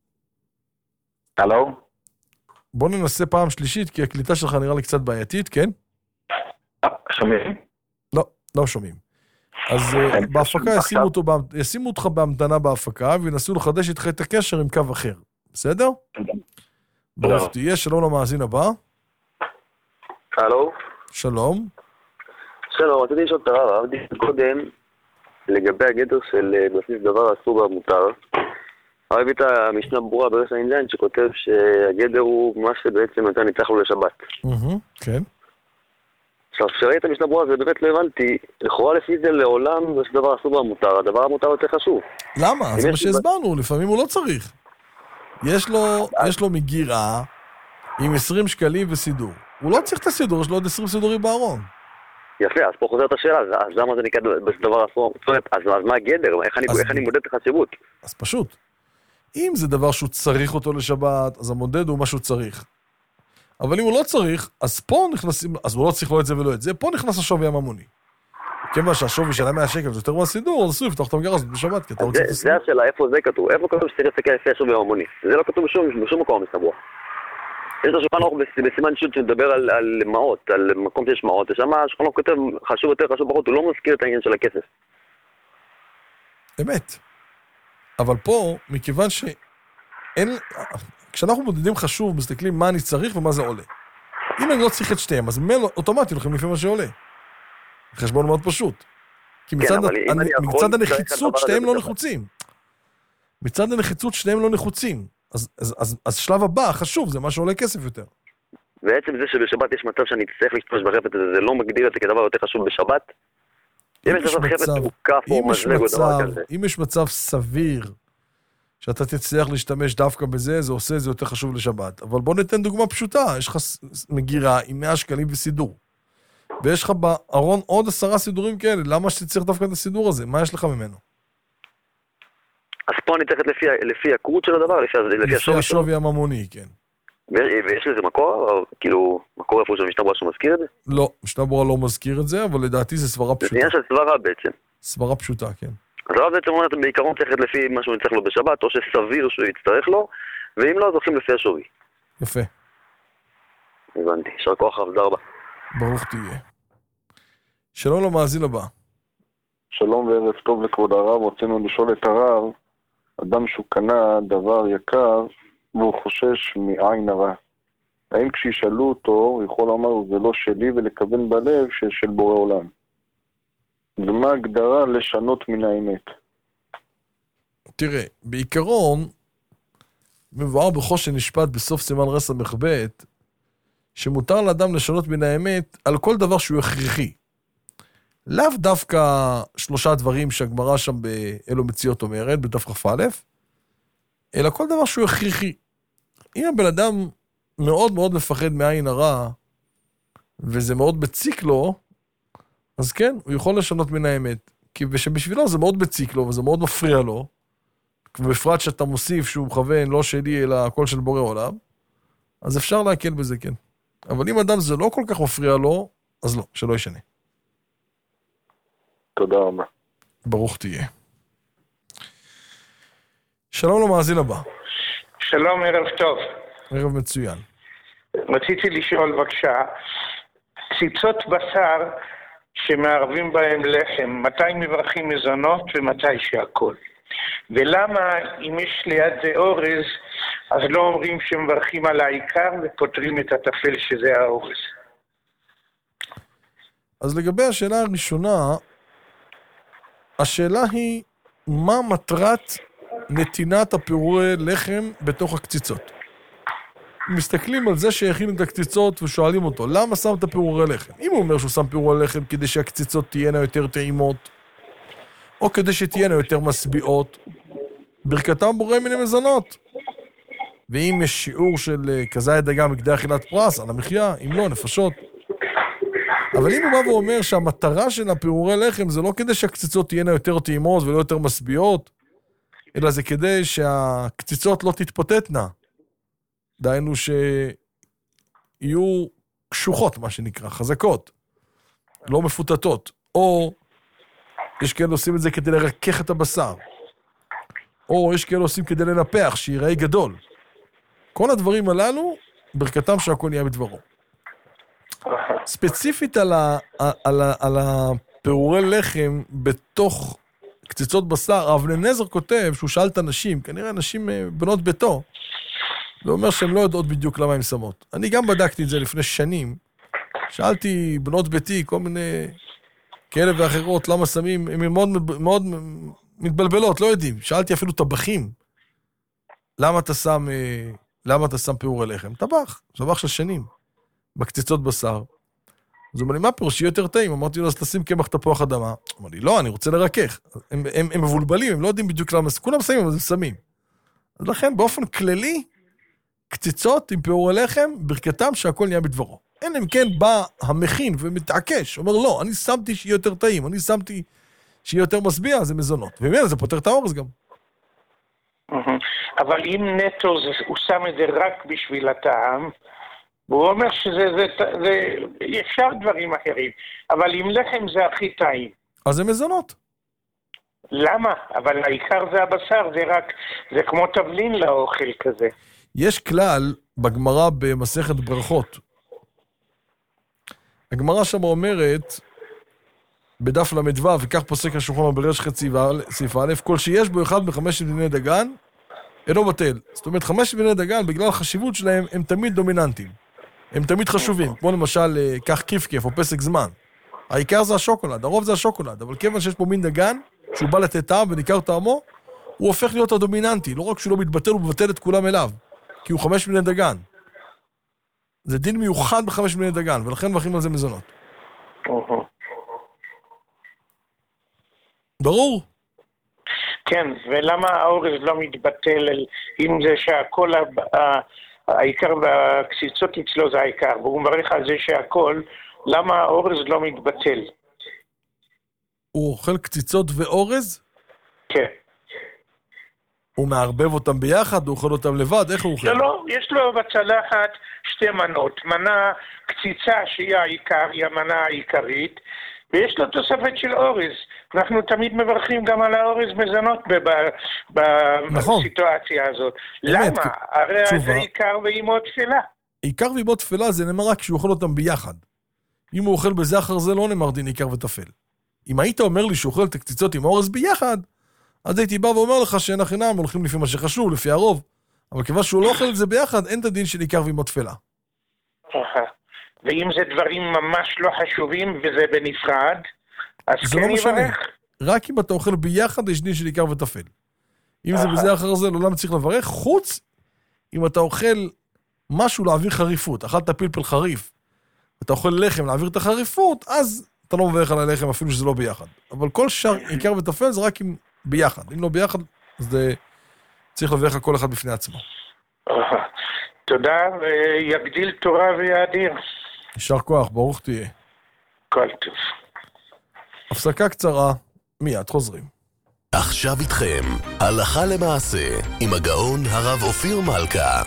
הלו? בוא ננסה פעם שלישית, כי הקליטה שלך נראה לי קצת בעייתית, כן? שומעים? לא, לא שומעים. אז בהפקה ישימו אותך בהמתנה בהפקה, וינסו לחדש איתך את הקשר עם קו אחר. בסדר? ברוך תהיה, שלום למאזין הבא. הלו? שלום. שלום, רציתי לשאול את הרב, עבדי קודם לגבי הגדר של בסיס דבר אסור במותר. הרב את המשנה ברורה ברש העניין שכותב שהגדר הוא מה שבעצם נתן ניצח לו לשבת. כן. עכשיו, כשראית המשנה ברורה זה באמת לא הבנתי, לכאורה לפי זה לעולם זה דבר אסור במותר, הדבר המותר יותר חשוב. למה? זה מה שהסברנו, לפעמים הוא לא צריך. יש לו, יש לו מגירה עם עשרים שקלים וסידור. הוא לא צריך את הסידור, יש לו עוד עשרים סידורים בארון. יפה, אז פה חוזרת השאלה, אז למה זה נקרא דבר אסור? אז מה הגדר? איך אני מודד את החשיבות? אז פשוט. אם זה דבר שהוא צריך אותו לשבת, אז המודד הוא מה שהוא צריך. אבל אם הוא לא צריך, אז פה נכנסים, אז הוא לא צריך לא את זה ולא את זה, פה נכנס השווי הממוני. כיוון שהשווי של מאה שקל זה יותר מהסידור, אז אסור לפתוח את המגירה הזאת בשבת, כי אתה רוצה את הסידור. זה השאלה, איפה זה כתוב? איפה כתוב שצריך להסתכל לפי השווי הממוני? זה לא כתוב בשום מקום מסתברא. יש לו שולחן ערוך בסימן שו"ת שמדבר על, על מעות, על מקום שיש מעות, ושם השולחן ערוך כותב חשוב יותר, חשוב פחות, הוא לא מזכיר את העניין של הכסף. אמת. אבל פה, מכיוון שאין, כשאנחנו מודדים חשוב, מסתכלים מה אני צריך ומה זה עולה. אם אני לא צריך את שתיהם, אז ממנו אוטומטי הולכים לפי מה שעולה. חשבון מאוד פשוט. כי מצד, כן, אני, מצד הנחיצות שתיהם לא נחוצים. מצד הנחיצות שתיהם לא נחוצים. אז, אז, אז, אז שלב הבא, חשוב, זה מה שעולה כסף יותר. בעצם זה שבשבת יש מצב שאני צריך להשתמש בחפץ הזה, זה לא מגדיר את זה כדבר יותר חשוב בשבת? אם יש חפץ מוקף או מזלג או דבר כזה. אם יש מצב סביר שאתה תצליח להשתמש דווקא בזה, זה עושה זה יותר חשוב לשבת. אבל בוא ניתן דוגמה פשוטה, יש לך מגירה עם מאה שקלים וסידור. ויש לך בארון עוד עשרה סידורים כאלה, למה שתצטרך דווקא את הסידור הזה? מה יש לך ממנו? אז פה אני תכף לפי, לפי הקרות של הדבר, לפי, לפי, לפי השווי הממוני, כן. ויש לזה מקור, או כאילו, מקור איפה של משנה ברורה שמזכיר את זה? לא, משנה ברורה לא מזכיר את זה, אבל לדעתי זה סברה פשוטה. זה עניין של סברה בעצם. סברה פשוטה, כן. אז הרב בעצם אומרת, בעיקרון צריך לפי מה שהוא יצטרך לו בשבת, או שסביר שהוא יצטרך לו, ואם לא, זוכים לפי השווי. יפה. הבנתי, שר כוח רב, תודה רבה. ברוך תהיה. שלום למאזין הבא. שלום וערב טוב לכבוד הרב, רצינו לשאול את הרב, אדם שהוא קנה דבר יקר, והוא חושש מעין הרע. האם כשישאלו אותו, הוא יכול לומר, זה לא שלי, ולכוון בלב של בורא עולם? ומה הגדרה לשנות מן האמת? תראה, בעיקרון, מבואר בחושן נשפט בסוף סימן רס המחבט, שמותר לאדם לשנות מן האמת על כל דבר שהוא הכרחי. לאו דווקא שלושה דברים שהגמרא שם באלו מציאות אומרת, בדף כ"א, אלא כל דבר שהוא הכרחי. אם הבן אדם מאוד מאוד מפחד מעין הרע, וזה מאוד בציק לו, אז כן, הוא יכול לשנות מן האמת. כי שבשבילו זה מאוד בציק לו, וזה מאוד מפריע לו, ובפרט שאתה מוסיף שהוא מכוון לא שלי, אלא הכל של בורא עולם, אז אפשר להקל בזה, כן. אבל אם אדם זה לא כל כך מפריע לו, אז לא, שלא ישנה. תודה רבה. ברוך תהיה. שלום למאזין הבא. שלום, ערב טוב. ערב מצוין. רציתי לשאול בבקשה, קציצות בשר שמערבים בהם לחם, מתי מברכים מזונות ומתי שהכל? ולמה אם יש ליד זה אורז, אז לא אומרים שמברכים על העיקר ופותרים את הטפל שזה האורז? אז לגבי השאלה הראשונה, השאלה היא, מה מטרת נתינת הפירורי לחם בתוך הקציצות? מסתכלים על זה שהכין את הקציצות ושואלים אותו, למה שם את הפירורי לחם? אם הוא אומר שהוא שם פירורי לחם כדי שהקציצות תהיינה יותר טעימות, או כדי שתהיינה יותר משביעות, ברכתם בורא מן המזונות. ואם יש שיעור של כזית דגה מכדי אכילת פרס, על המחיה, אם לא, נפשות. אבל אם הוא בא ואומר שהמטרה של הפירורי לחם זה לא כדי שהקציצות תהיינה יותר טעימות ולא יותר משביעות, אלא זה כדי שהקציצות לא תתפוטטנה. דהיינו שיהיו קשוחות, מה שנקרא, חזקות, לא מפוטטות. או יש כאלה עושים את זה כדי לרכך את הבשר. או יש כאלה עושים כדי לנפח, שיראה גדול. כל הדברים הללו, ברכתם שהכל נהיה בדברו. ספציפית על, ה, על, ה, על הפירורי לחם בתוך קציצות בשר, אבני נזר כותב שהוא שאל את אנשים, כנראה אנשים בנות ביתו, ואומר שהן לא יודעות בדיוק למה הן שמות. אני גם בדקתי את זה לפני שנים, שאלתי בנות ביתי כל מיני כאלה ואחרות למה שמים, הן מאוד, מאוד מתבלבלות, לא יודעים. שאלתי אפילו טבחים, למה אתה שם, למה אתה שם פירורי לחם? טבח, טבח של שנים. בקציצות בשר. אז הוא אומר לי, מה פירוש? שיהיה יותר טעים. אמרתי לו, אז תשים קמח תפוח אדמה. הוא אומר לי, לא, אני רוצה לרכך. הם, הם, הם מבולבלים, הם לא יודעים בדיוק למה, כולם שמים, אבל הם שמים. אז לכן, באופן כללי, קציצות עם פירורי לחם, ברכתם שהכל נהיה בדברו. אין אם כן בא המכין ומתעקש, אומר, לא, אני שמתי שיהיה יותר טעים, אני שמתי שיהיה יותר משביע, זה מזונות. ומילא זה פותר את האורז גם. אבל אם נטו הוא שם את זה רק בשביל הטעם, והוא אומר שזה, זה, זה, אפשר דברים אחרים, אבל עם לחם זה הכי טעים. אז זה מזונות. למה? אבל העיקר זה הבשר, זה רק, זה כמו תבלין לאוכל כזה. יש כלל בגמרא במסכת ברכות. הגמרא שם אומרת, בדף למדווה, וכך פוסק השולחן בריש חצי סעיף א', כל שיש בו אחד מחמש בני דגן, אינו בטל. זאת אומרת, חמש בני דגן, בגלל החשיבות שלהם, הם תמיד דומיננטיים. הם תמיד חשובים, כמו למשל, כך כיף-כיף או פסק זמן. העיקר זה השוקולד, הרוב זה השוקולד, אבל כיוון שיש פה מין דגן, שהוא בא לתת טעם וניכר טעמו, הוא הופך להיות הדומיננטי, לא רק שהוא לא מתבטל, הוא מבטל את כולם אליו, כי הוא חמש בני דגן. זה דין מיוחד בחמש בני דגן, ולכן מברכים על זה מזונות. ברור? כן, ולמה האורז לא מתבטל, אם זה שהכל, העיקר והקציצות אצלו זה העיקר, והוא מברך על זה שהכל, למה האורז לא מתבטל? הוא אוכל קציצות ואורז? כן. הוא מערבב אותם ביחד, הוא אוכל אותם לבד, איך הוא אוכל? לא, לא, יש לו בצלחת שתי מנות. מנה קציצה שהיא העיקר, היא המנה העיקרית, ויש לו תוספת של אורז. אנחנו תמיד מברכים גם על האורז מזונות בסיטואציה הזאת. למה? הרי זה עיקר ואימו תפלה. עיקר ואימו תפלה זה נאמר רק כשהוא אוכל אותם ביחד. אם הוא אוכל בזה אחר זה לא נאמר דין עיקר ותפל. אם היית אומר לי שהוא אוכל את הקציצות עם אורז ביחד, אז הייתי בא ואומר לך שאין החינם, הולכים לפי מה שחשוב, לפי הרוב. אבל כיוון שהוא לא אוכל את זה ביחד, אין את הדין של עיקר ואימו תפלה. ואם זה דברים ממש לא חשובים וזה בנפרד, אז כן יברך. רק אם אתה אוכל ביחד, יש דין של עיקר ותפל. אם זה בזה אחר זה, לא למה צריך לברך, חוץ אם אתה אוכל משהו להעביר חריפות, אכלת פלפל חריף, אתה אוכל לחם להעביר את החריפות, אז אתה לא מברך על הלחם אפילו שזה לא ביחד. אבל כל שאר עיקר ותפל זה רק אם ביחד. אם לא ביחד, אז זה צריך לברך כל אחד בפני עצמו. תודה, ויגדיל תורה ויאדיר. יישר כוח, ברוך תהיה. כל טוב. הפסקה קצרה, מיד חוזרים. עכשיו איתכם, הלכה למעשה, עם הגאון הרב אופיר מלכה.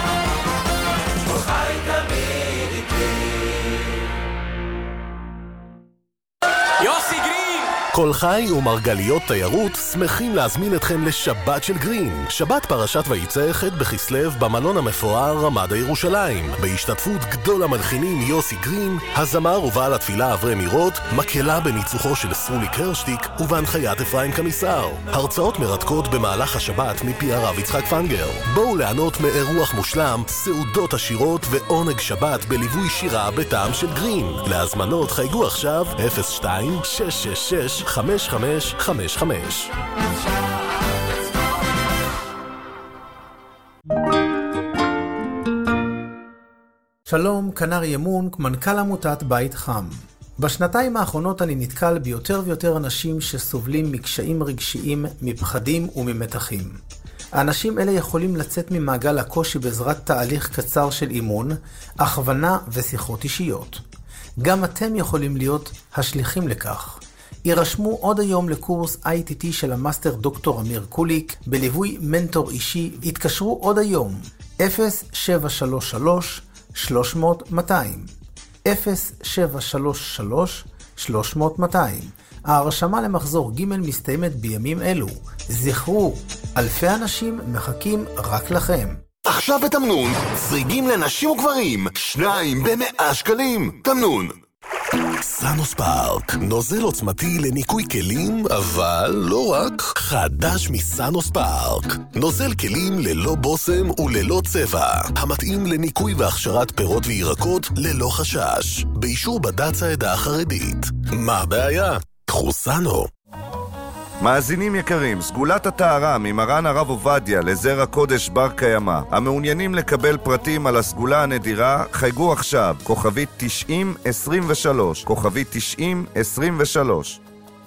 יוסי גרין! כל חי ומרגליות תיירות שמחים להזמין אתכם לשבת של גרין. שבת פרשת ויצא ח' בכסלו במלון המפואר רמדה ירושלים. בהשתתפות גדול המלחינים יוסי גרין, הזמר ובעל התפילה אברהם מירות, מקהלה בניצוחו של סרולי קרשטיק ובהנחיית אפרים קמיסר. הרצאות מרתקות במהלך השבת מפי הרב יצחק פנגר. בואו ליהנות מאירוח מושלם, סעודות עשירות ועונג שבת בליווי שירה בטעם של גרין. להזמנות חייגו עכשיו אפס שתיים שש שש שש חמש חמש חמש חמש. שלום, כנר ימון, מנכ"ל עמותת בית חם. בשנתיים האחרונות אני נתקל ביותר ויותר אנשים שסובלים מקשיים רגשיים, מפחדים וממתחים. האנשים אלה יכולים לצאת ממעגל הקושי בעזרת תהליך קצר של אימון, הכוונה ושיחות אישיות. גם אתם יכולים להיות השליחים לכך. יירשמו עוד היום לקורס איי טי טי של המאסטר דוקטור אמיר קוליק, בליווי מנטור אישי. התקשרו עוד היום, אפס שבע שלוש שלוש שלוש מאות מאתיים, אפס שבע שלוש שלוש שלוש מאות מאתיים. ההרשמה למחזור ג' מסתיימת בימים אלו. זכרו, אלפי אנשים מחכים רק לכם. עכשיו בתמנון, סריגים לנשים וגברים, שניים במאה שקלים. תמנון. סאנוס פארק, נוזל עוצמתי לניקוי כלים, אבל לא רק. חדש מסאנוס פארק, נוזל כלים ללא בוסם וללא צבע, המתאים לניקוי והכשרת פירות וירקות ללא חשש, באישור בד"ץ העדה החרדית. מה הבעיה? קחו סאנו. מאזינים יקרים, סגולת הטהרה ממרן הרב עובדיה לזרע קודש בר קיימא. המעוניינים לקבל פרטים על הסגולה הנדירה, חייגו עכשיו, כוכבית תשעים עשרים ושלוש, כוכבית תשעים עשרים ושלוש.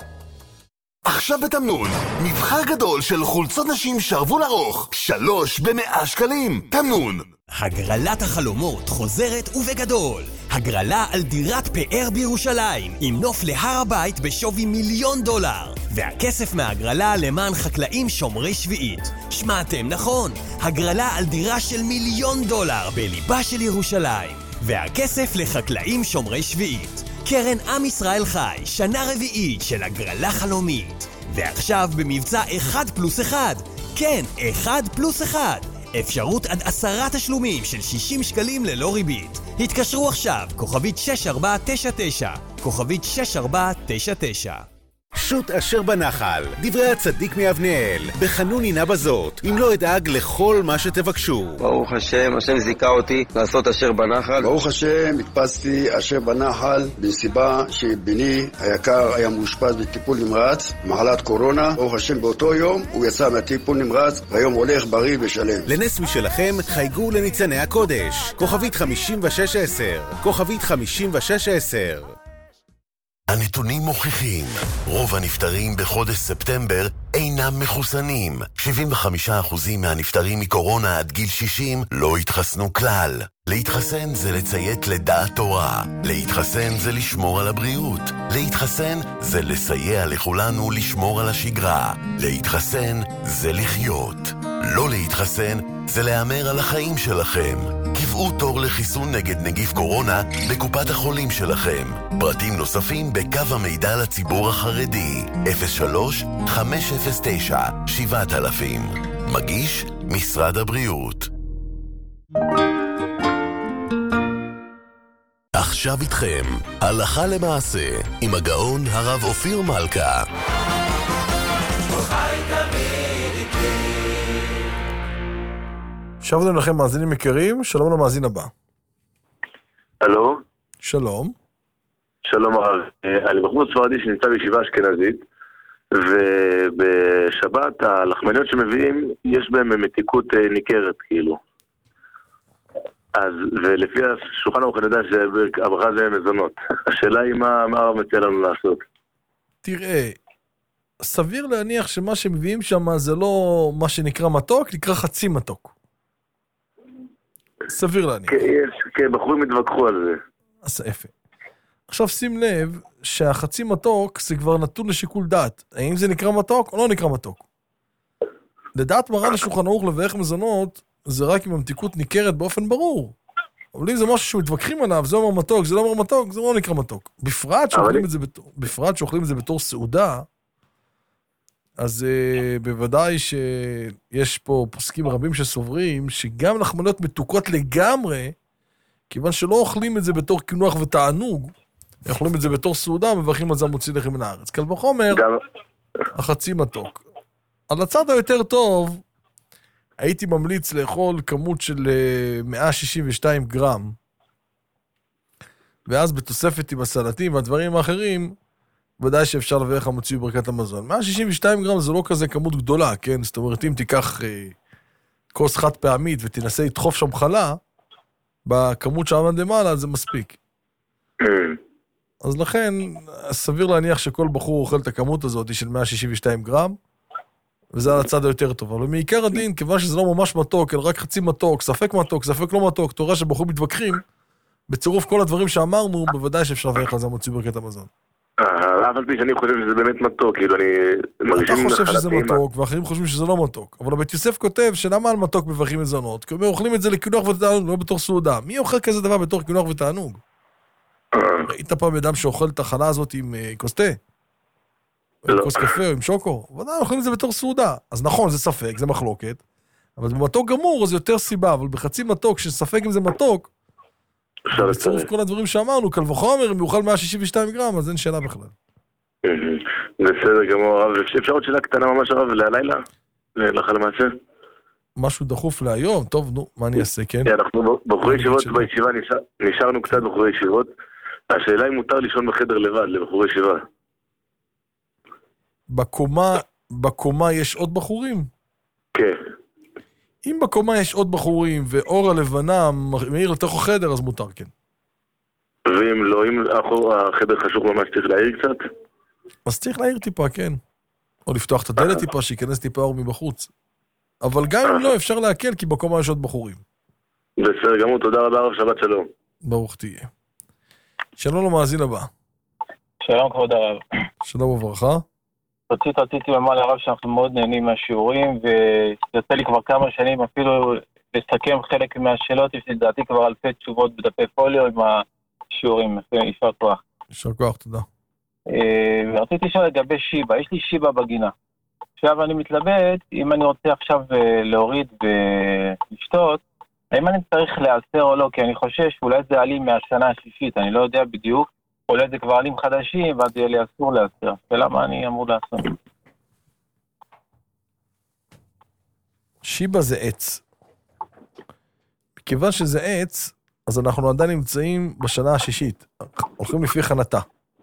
עכשיו בתמנון, מבחר גדול של חולצות נשים שרוול ארוך, שלוש במאה שקלים. תמנון. הגרלת החלומות חוזרת ובגדול. הגרלה על דירת פאר בירושלים, עם נוף להר הבית בשווי מיליון דולר. והכסף מהגרלה למען חקלאים שומרי שביעית. שמעתם נכון, הגרלה על דירה של מיליון דולר בליבה של ירושלים. והכסף לחקלאים שומרי שביעית. קרן עם ישראל חי, שנה רביעית של הגרלה חלומית. ועכשיו במבצע אחד פלוס אחד. כן, אחד פלוס אחד. אפשרות עד עשרה תשלומים של שישים שקלים ללא ריבית. התקשרו עכשיו, כוכבית שש ארבע תשע תשע, כוכבית שש ארבע תשע תשע. שוט אשר בנחל, דברי הצדיק מאבנאל, בחנון הנה בזאת, אם לא אדאג לכל מה שתבקשו. ברוך השם, השם זיכה אותי לעשות אשר בנחל. ברוך השם, התפסתי אשר בנחל, בנסיבה שבני היקר היה מאושפז בטיפול נמרץ, מחלת קורונה. ברוך השם, באותו יום הוא יצא מהטיפול נמרץ, והיום הולך בריא ושלם. לנס משלכם, חייגו לניצני הקודש, כוכבית חמישים ושש עשר, כוכבית חמישים ושש עשר. הנתונים מוכיחים, רוב הנפטרים בחודש ספטמבר אינם מחוסנים. שבעים וחמישה אחוז מהנפטרים מקורונה עד גיל שישים לא התחסנו כלל. להתחסן זה לציית לדעת תורה. להתחסן זה לשמור על הבריאות. להתחסן זה לסייע לכולנו לשמור על השגרה. להתחסן זה לחיות. לא להתחסן זה לאמר על החיים שלכם. קבעו תור לחיסון נגד נגיף קורונה בקופת החולים שלכם. פרטים נוספים בקו המידע לציבור החרדי אפס שלוש חמש אפס תשע שבעת אלפים. מגיש משרד הבריאות. עכשיו איתכם, הלכה למעשה, עם הגאון הרב אופיר מלכה. שבנו לכם מאזינים יקרים, שלום למאזין הבא. הלו? שלום. שלום הרב. אני בחור ספרדי שנמצא בישיבה אשכנזית, ובשבת הלחמניות שמביאים, יש בהם מתיקות ניכרת, כאילו. אז, ולפי השולחן ערוך אני יודע שהברכה זה מזונות. השאלה היא מה, מה הרב מציע לנו לעשות. תראה, סביר להניח שמה שמביאים שם זה לא מה שנקרא מתוק, נקרא חצי מתוק. סביר להניח. כן, בחורים התווכחו על זה. אז יפה. עכשיו שים לב שהחצי מתוק זה כבר נתון לשיקול דעת. האם זה נקרא מתוק או לא נקרא מתוק? לדעת מרן השולחן ערוך לברך מזונות, זה רק עם המתיקות ניכרת באופן ברור. אבל אם זה משהו שמתווכחים עליו, זה אומר מתוק, זה לא אומר מתוק, זה לא נקרא מתוק. בפרט שאוכלים את זה בתור, בפרט שאוכלים את זה בתור סעודה, אז uh, בוודאי שיש פה פוסקים רבים שסוברים שגם לחמניות מתוקות לגמרי, כיוון שלא אוכלים את זה בתור קינוח ותענוג, אוכלים את זה בתור סעודה, מברכים על זה מוציא לחם מן הארץ. קל וחומר, החצי מתוק. על הצד היותר טוב, הייתי ממליץ לאכול כמות של מאה שישים ושתיים גרם, ואז בתוספת עם הסלטים והדברים האחרים, ודאי שאפשר לברך המוציא בברכת המזון. מאה שישים ושתיים גרם זה לא כזה כמות גדולה, כן? זאת אומרת, אם תיקח אה, כוס חד פעמית ותנסה לדחוף שם חלה, בכמות שעמד למעלה זה מספיק. אז לכן, סביר להניח שכל בחור אוכל את הכמות הזאת של מאה שישים ושתיים גרם, וזה על הצד היותר טוב. אבל מעיקר הדין, כיוון שזה לא ממש מתוק, אלא רק חצי מתוק, ספק מתוק, ספק לא מתוק, תורה שבחור מתווכחים, בצירוף כל הדברים שאמרנו, בוודאי שאפשר לברך על זה המוציא בברכת המזון. אבל פי שאני חושב שזה באמת מתוק, כאילו אני אתה חושב שזה מתוק, ואחרים חושבים שזה לא מתוק. אבל בית יוסף כותב שלמה על מתוק מברכים מזונות? כי הוא אומר, אוכלים את זה לקינוח ותענוג, לא בתור סעודה. מי אוכל כזה דבר בתור קינוח ותענוג? ראית פעם אדם שאוכל את החלה הזאת עם כוס תה? עם כוס קפה או עם שוקו? ודאי, אוכלים את זה בתור סעודה. אז נכון, זה ספק, זה מחלוקת. אבל במתוק גמור, אז יותר סיבה. אבל בחצי מתוק, שספק אם זה מתוק, בצירוף כל הדברים שאמרנו, קל וחומר, אם יאכל מאה שישים ושתיים גרם, אז אין שאלה בכלל. בסדר גמור, הרב. אפשר עוד שאלה קטנה ממש, הרב, להלילה? לך למעשה? משהו דחוף להיום? טוב, נו, מה אני אעשה, כן? אנחנו בחורי ישיבות בישיבה, נשארנו קצת בחורי ישיבות. השאלה היא מותר לישון בחדר לבד, לבחורי ישיבה. בקומה, בקומה יש עוד בחורים? כן. אם בקומה יש עוד בחורים, ואור הלבנה מאיר לתוך החדר, אז מותר, כן. ואם לא, אם החדר חשוך ממש צריך להעיר קצת? אז צריך להעיר טיפה, כן. או לפתוח את הדלת טיפה, שיכנס טיפה אור מבחוץ. אבל גם אם לא, אפשר להקל, כי בקומה יש עוד בחורים. בסדר גמור, תודה רבה, הרב, שבת שלום. ברוך תהיה. שלום למאזין הבא. שלום כבוד הרב. שלום וברכה. רציתי, רציתי לומר לרב שאנחנו מאוד נהנים מהשיעורים, ויוצא לי כבר כמה שנים אפילו לסכם חלק מהשאלות, יש לדעתי כבר אלפי תשובות בדפי פוליו עם השיעורים, יישר כוח. יישר כוח, תודה. ורציתי לשאול לגבי שיבה, יש לי שיבה בגינה. עכשיו אני מתלבט, אם אני רוצה עכשיו להוריד ולשתות, האם אני צריך להיעשר או לא, כי אני חושש שאולי זה עלים מהשנה השישית, אני לא יודע בדיוק, אולי זה כבר עלים חדשים, ואז יהיה לי אסור להיעשר. ולמה אני אמור לעשות? שיבה זה עץ. מכיוון שזה עץ, אז אנחנו עדיין נמצאים בשנה השישית. הולכים לפי חנתה.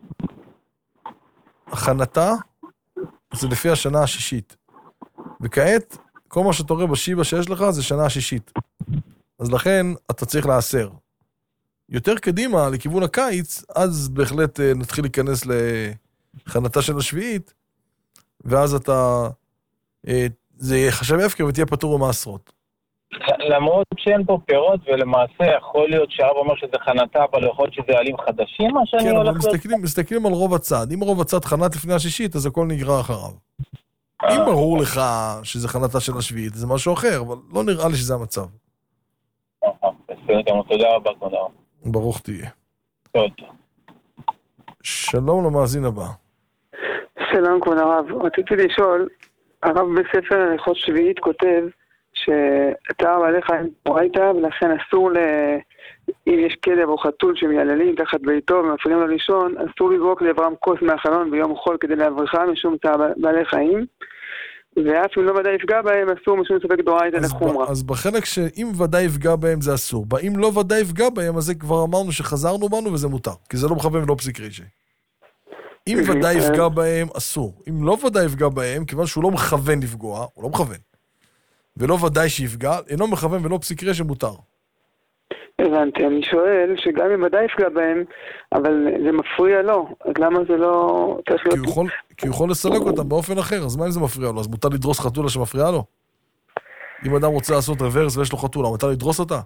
החנתה זה לפי השנה השישית. וכעת, כל מה שאתה רואה בשיבה שיש לך זה שנה השישית. אז לכן אתה צריך לעשר. יותר קדימה, לכיוון הקיץ, אז בהחלט נתחיל להיכנס לחנתה של השביעית, ואז אתה, זה יחשב הפקר ותהיה פטור במעשרות. למרות שאין פה פירות, ולמעשה יכול להיות שהאבא אומר שזה חנתה, אבל יכול להיות שזה עלים חדשים, מה שאני כן, הולך... אבל מסתכלים, מסתכלים על רוב הצד. אם רוב הצד חנת לפני השישית, אז הכל נגרר אחריו. אם ברור לך שזה חנתה של השביעית, זה משהו אחר, אבל לא נראה לי שזה המצב. בסדר, תודה רבה, תודה רבה. ברוך תהיה. תודה. שלום למאזין הבא. שלום כבוד הרב, רציתי לשאול, הרב בספר הלכות שביעית כותב שאתה בעלי חיים פורייתא, ולכן אסור, ל... אם יש כלב או חתול שמייעללים תחת ביתו ומפריעים לו לישון, אסור לזרוק לעברם כוס מהחלון ביום חול כדי להבריחה משום צער בעלי חיים, ואף אם לא ודאי יפגע בהם, אסור משום ספק דאורייתא לחומרא. אז בחלק שאם ודאי יפגע בהם זה אסור, אם לא ודאי יפגע בהם, אז זה כבר אמרנו שחזרנו בנו וזה מותר, כי זה לא מכוון ולא פסיק רישי. אם ודאי יפגע בהם, אסור. אם לא ודאי יפגע בהם, כיוון שהוא לא מכוון לפגוע, הוא לא מכוון, ולא ודאי שיפגע, אינו מכוון ולא פסיק רישי מותר. הבנתי, אני שואל שגם אם ודאי יפגע בהם, אבל זה מפריע לו, אז למה זה לא... כי הוא יכול, כי הוא יכול לסלק אותם באופן אחר, אז מה אם זה מפריע לו? אז מותר לדרוס חתולה שמפריעה לו? אם אדם רוצה לעשות רוורס ויש לו חתולה, מותר לדרוס אותה?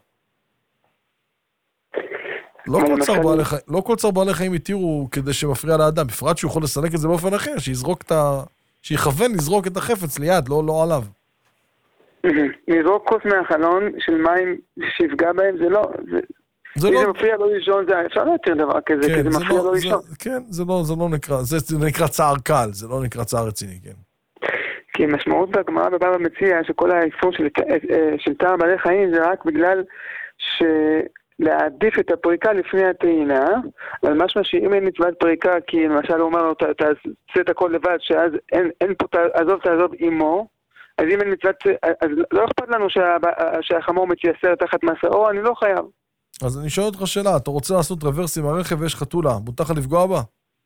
לא כל צער בעלי חיים, לא כל צער בעלי חיים יתירו כדי שמפריע לאדם, בפרט שהוא יכול לסלק את זה באופן אחר, שיזרוק את ה... שיכוון לזרוק את החפץ ליד, לא, לא עליו. לזרוק כוס מהחלון של מים שיפגע בהם, זה לא... זה לא... זה מפריע לא לישון, זה אפשר להציר דבר כזה, כי זה מפריע לא לישון. כן, זה לא, זה לא נקרא, זה נקרא צער קל, זה לא נקרא צער רציני, כן. כי משמעות בהגמרא בבבא מציע שכל האיסור של צער בעלי חיים זה רק בגלל ש... להעדיף את הפריקה לפני הטעינה, אבל משמע שאם אין מצוות פריקה, כי למשל הוא אומר לו, תעשה את הכל לבד, שאז אין, אין פה, עזוב תעזוב אימו, אז אם אין מצוות, אז לא אכפת לנו שה, שהחמור מתייסר תחת מסעו, אני לא חייב. אז אני שואל אותך שאלה, אתה רוצה לעשות רוורס עם הרכב ויש חתולה, מותר לך לפגוע בה?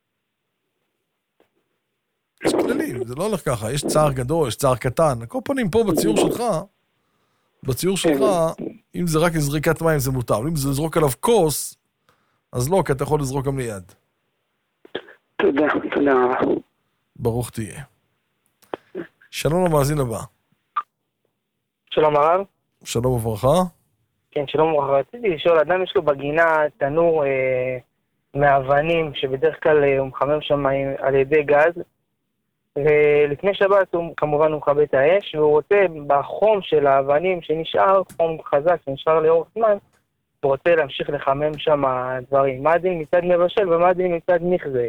זה כללי, זה לא הולך ככה, יש צער גדול, יש צער קטן, כל פנים פה בציור שלך, בציור שלך, אם זה רק זריקת מים זה מותר, אם זה לזרוק עליו כוס, אז לא, כי אתה יכול לזרוק גם ליד. תודה, תודה רבה. ברוך תהיה. שלום למאזין הבא. שלום הרב. שלום וברכה. כן, שלום וברכה. רציתי לשאול, אדם יש לו בגינה תנור אה, מאבנים, שבדרך כלל אה, הוא מחמם שם על ידי גז, ולפני שבת הוא, כמובן הוא מכבה את האש, והוא רוצה בחום של האבנים שנשאר, חום חזק שנשאר לאורך זמן, הוא רוצה להמשיך לחמם שם דברים. מה הדין מצד מבשל ומה הדין מצד נכזה?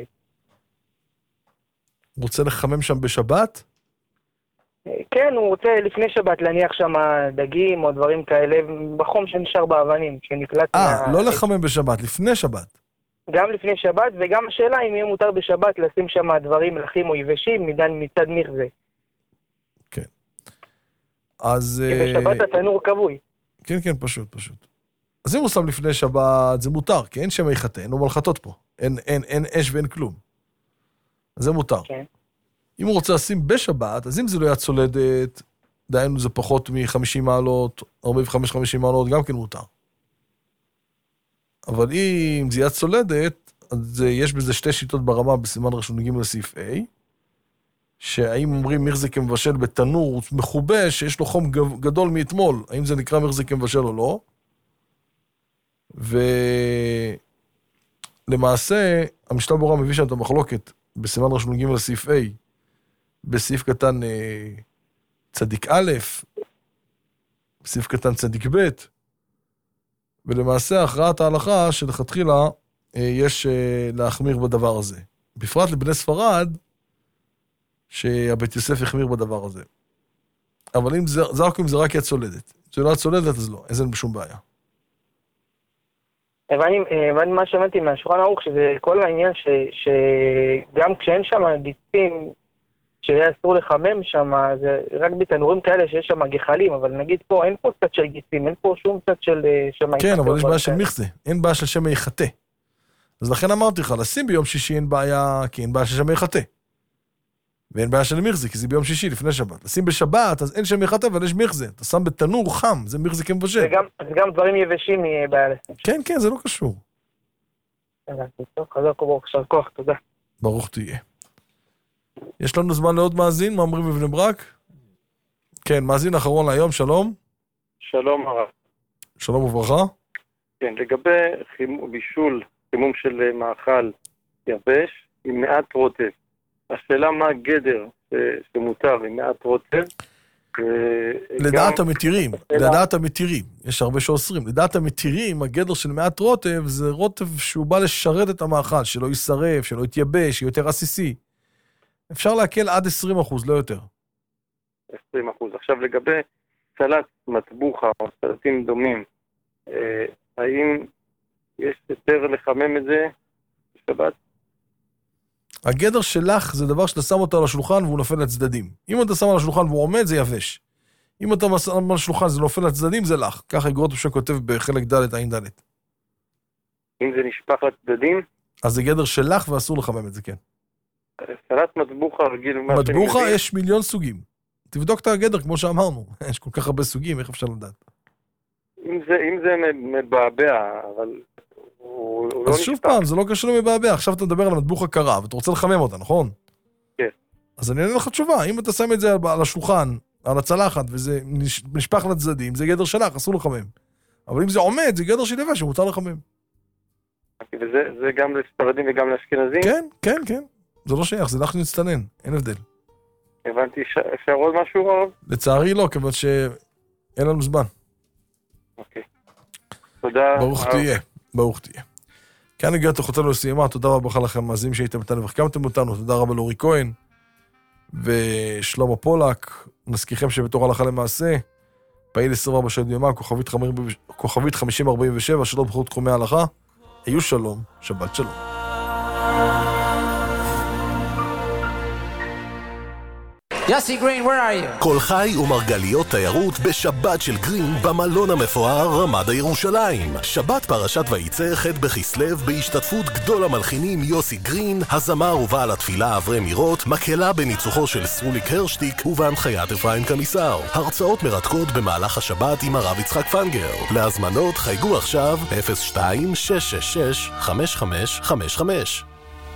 הוא רוצה לחמם שם בשבת? כן, הוא רוצה לפני שבת להניח שם דגים או דברים כאלה, בחום שנשאר באבנים, שנקלט... אה, מה... לא לחמם בשבת, לפני שבת. גם לפני שבת, וגם השאלה אם יהיה מותר בשבת לשים שם דברים מלחים או יבשים מדן מצד נכזה. כן. אז... כי בשבת התנור כבוי. כן, כן, פשוט, פשוט. אז אם הוא שם לפני שבת, זה מותר, כי אין שם יחטא, אין לו מלחתות פה. אין, אין, אין אש ואין כלום. אז זה מותר. כן. אם הוא רוצה לשים בשבת, אז אם זה לא יד צולדת, דיינו זה פחות מ-חמישים מעלות, ארבעים וחמש חמישים מעלות, גם כן מותר. אבל אם זה יד צולדת, אז יש בזה שתי שיטות ברמה בסימן ראשון ג' לסעיף A, שהאם אומרים מחזיק מבשל בתנור מחובש, שיש לו חום גדול מאתמול, האם זה נקרא מחזיק מבשל או לא? ולמעשה, המשנה ברורה מביא שם את המחלוקת בסימן ראשון ג' לסעיף A, בסעיף קטן צדיק א', בסעיף קטן צדיק ב', ולמעשה הכרעת ההלכה שלכתחילה יש להחמיר בדבר הזה. בפרט לבני ספרד, שהבית יוסף החמיר בדבר הזה. אבל אם זה, זה רק אם זה רק יד צולדת. זה לא יד צולדת, אז לא, אז אין בשום בעיה. הבנתי, הבנתי מה שמעתי מהשולחן ערוך, שזה כל העניין ש, שגם כשאין שם גיצים, שיהיה אסור לחמם שם, זה רק בתנורים כאלה שיש שם גחלים, אבל נגיד פה, אין פה צד של גיצים, אין פה שום צד של שמא יחטא. כן, אבל יש בעיה של מכסה, אין בעיה של שמא יחטא. אז לכן אמרתי לך, לשים ביום שישי אין בעיה, כי אין בעיה של שמא יחטא. ואין בעיה של מכסה, כי זה ביום שישי לפני שבת. לשים בשבת, אז אין שמא יחטא, אבל יש מכסה. אתה שם בתנור חם, זה מכסה כמבשל. זה גם, זה גם דברים יבשים יהיה בעיה לשים. כן, כן, זה לא קשור. טוב, חזק וברוך, שר כוח, תודה. ברוך תהיה. יש לנו זמן לעוד מאזין, מה אומרים בבני ברק? כן, מאזין אחרון להיום, שלום. שלום הרב. שלום וברכה. כן, לגבי חימום, בישול, חימום של מאכל יבש עם מעט רוטב. השאלה מה הגדר שמותר עם מעט רוטב? לדעת המתירים, לדעת המתירים, יש הרבה שאוסרים, לדעת המתירים, הגדר של מעט רוטב זה רוטב שהוא בא לשרת את המאכל, שלא יישרף, שלא יתייבש, שיהיה יותר עסיסי. אפשר להקל עד עשרים אחוז, לא יותר. עשרים אחוז. עכשיו לגבי סלט מטבוחה או סלטים דומים, אה, האם יש יותר לחמם את זה בשבת? הגדר שלך זה דבר שאתה שם אותו על השולחן והוא נופל לצדדים. אם אתה שם על השולחן והוא עומד, זה יבש. אם אתה שם על השולחן זה נופל לצדדים, זה לך. ככה אגרות בשביל כותב בחלק ד' עין ד'. אם זה נשפך לצדדים? אז זה גדר שלך ואסור לחמם את זה, כן. סלט מטבוחה רגיל... מטבוחה יש מיליון סוגים. תבדוק את הגדר כמו שאמרנו. יש כל כך הרבה סוגים, איך אפשר לדעת? אם זה, אם זה מבעבע, אבל... אז שוב פעם, זה לא קשור למבעבע. עכשיו אתה מדבר על מטבוחה קרה, ואתה רוצה לחמם אותה, נכון? כן. אז אני אענה לך תשובה. אם אתה שם את זה על השולחן, על הצלחת, וזה נשפך לצדדים, זה גדר שלך, אסור לחמם. אבל אם זה עומד, זה גדר של יבש, שמותר לחמם. וזה גם לספרדים וגם לאשכנזים? כן, כן, כן. זה לא שייך, זה לך נצטנן, אין הבדל. הבנתי, אפשר עוד משהו רב? לצערי לא, כיוון שאין לנו זמן. אוקיי. תודה. ברוך תהיה, ברוך תהיה. כאן הגעת חותנו לסיימה, תודה רבה לכם מאזינים שהייתם איתנו והחכמתם אותנו, תודה רבה לאורי כהן ושלמה פולק. נזכירכם שבתור הלכה למעשה, פעיל עשרים וארבע שעות ביממה, כוכבית חמישים ארבעים ושבע, שלום בכל תחומי ההלכה. היו שלום, שבת שלום. יוסי גרין, where are you? כל חי ומרגליות תיירות בשבת של גרין במלון המפואר רמדה ירושלים. שבת פרשת ויצא ח' בכסלו בהשתתפות גדול המלחינים יוסי גרין, הזמר ובעל התפילה אברהם מירות, מקהלה בניצוחו של סרוליק הרשטיק ובהנחיית אפרים קמיסר. הרצאות מרתקות במהלך השבת עם הרב יצחק פנגר. להזמנות חייגו עכשיו אפס שתיים שש שש שש חמש חמש חמש חמש.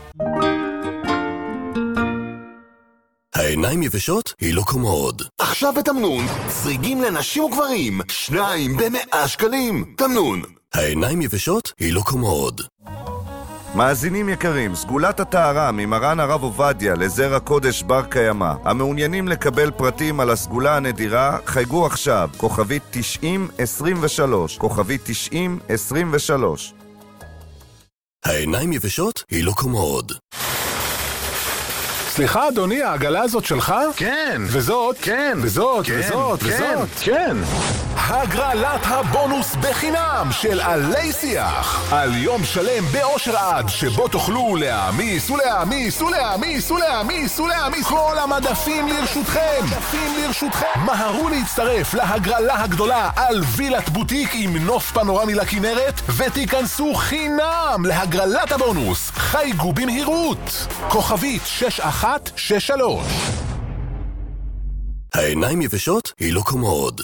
העיניים יבשות? היא לא קומוד. עכשיו בתמנון, סריגים לנשים וגברים, שניים במאה שקלים. תמנון. העיניים יבשות? היא לא קומוד. מאזינים יקרים, סגולת הטהרה ממרן הרב עובדיה לזרע קודש בר קיימא. המעוניינים לקבל פרטים על הסגולה הנדירה, חייגו עכשיו, כוכבית תשעים עשרים ושלוש, כוכבית תשעים עשרים ושלוש. העיניים יבשות? היא לא קומוד. סליחה אדוני, העגלה הזאת שלך? כן. וזאת? כן. וזאת? כן. וזאת? כן. וזאת? כן. הגרלת הבונוס בחינם של עלי שיח. על יום שלם באושר עד, שבו תוכלו להעמיס ולהעמיס ולהעמיס ולהעמיס ולהעמיס. כל המדפים לרשותכם. מדפים לרשותכם. מהרו להצטרף להגרלה הגדולה על וילת בוטיק עם נוף פנורמי לכנרת, ותיכנסו חינם להגרלת הבונוס. חייגו במהירות. כוכבית שש אחת שש שלוש. העיניים יבשות? היא לא קומוד.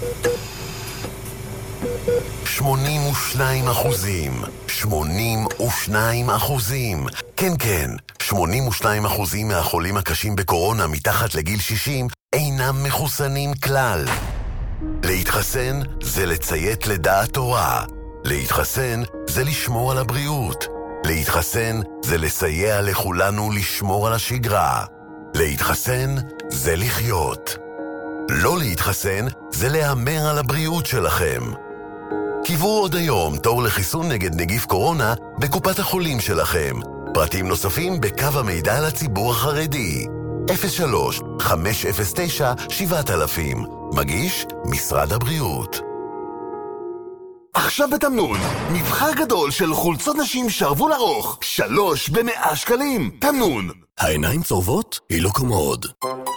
שמונים ושניים אחוזים. שמונים ושניים אחוזים. כן, כן. שמונים ושניים אחוזים מהחולים הקשים בקורונה מתחת לגיל שישים אינם מחוסנים כלל. להתחסן זה לציית לדעת תורה. להתחסן זה לשמור על הבריאות. להתחסן זה לסייע לכולנו לשמור על השגרה. להתחסן זה לחיות. לא להתחסן זה להאמר על הבריאות שלכם. קיבלו עוד היום תור לחיסון נגד נגיף קורונה בקופת החולים שלכם. פרטים נוספים בקו המידע לציבור החרדי. אפס שלוש חמש אפס תשע שבעת אלפים. מגיש משרד הבריאות. עכשיו בתמנון, מבחר גדול של חולצות נשים שרוול ארוך, שלוש במאה שקלים. תמנון. העיניים צורבות? היא לא קומוד.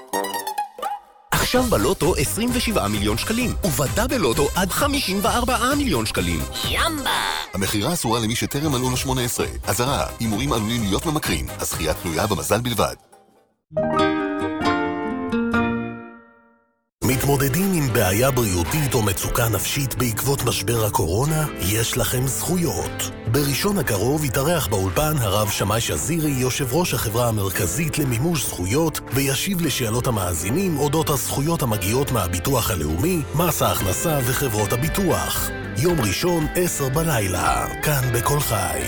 עכשיו בלוטו עשרים ושבעה מיליון שקלים, ובדה בלוטו עד חמישים וארבעה מיליון שקלים. ימבה! המחירה אסורה למי שטרם מלאו לו שמונה עשרה. אזהרה, הימורים עלולים להיות ממכרים. הזכייה תלויה במזל בלבד. מתמודדים עם בעיה בריאותית או מצוקה נפשית בעקבות משבר הקורונה? יש לכם זכויות. בראשון הקרוב יתארח באולפן הרב שמאי שזירי, יושב ראש החברה המרכזית למימוש זכויות, וישיב לשאלות המאזינים אודות הזכויות המגיעות מהביטוח הלאומי, מס ההכנסה וחברות הביטוח. יום ראשון עשר בלילה, כאן בכל חי.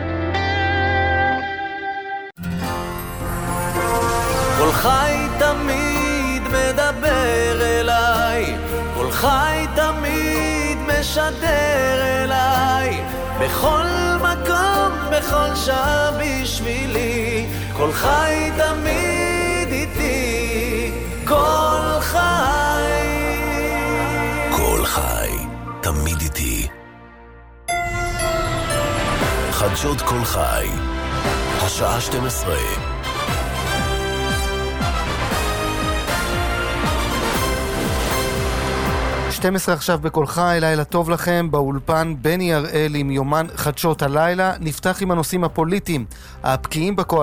כל חי תמיד מדבר אליי, כל חי תמיד משדר אליי, בכל מקום, בכל שעה בשבילי, כל חי תמיד איתי, כל חי. כל חי תמיד איתי. חדשות כל חי, השעה שתים עשרה. שתים עשרה עכשיו בכל חי, לילה טוב לכם. באולפן בני הראל עם יומן חדשות הלילה. נפתח עם הנושאים הפוליטיים הבקיעים בקואליציה.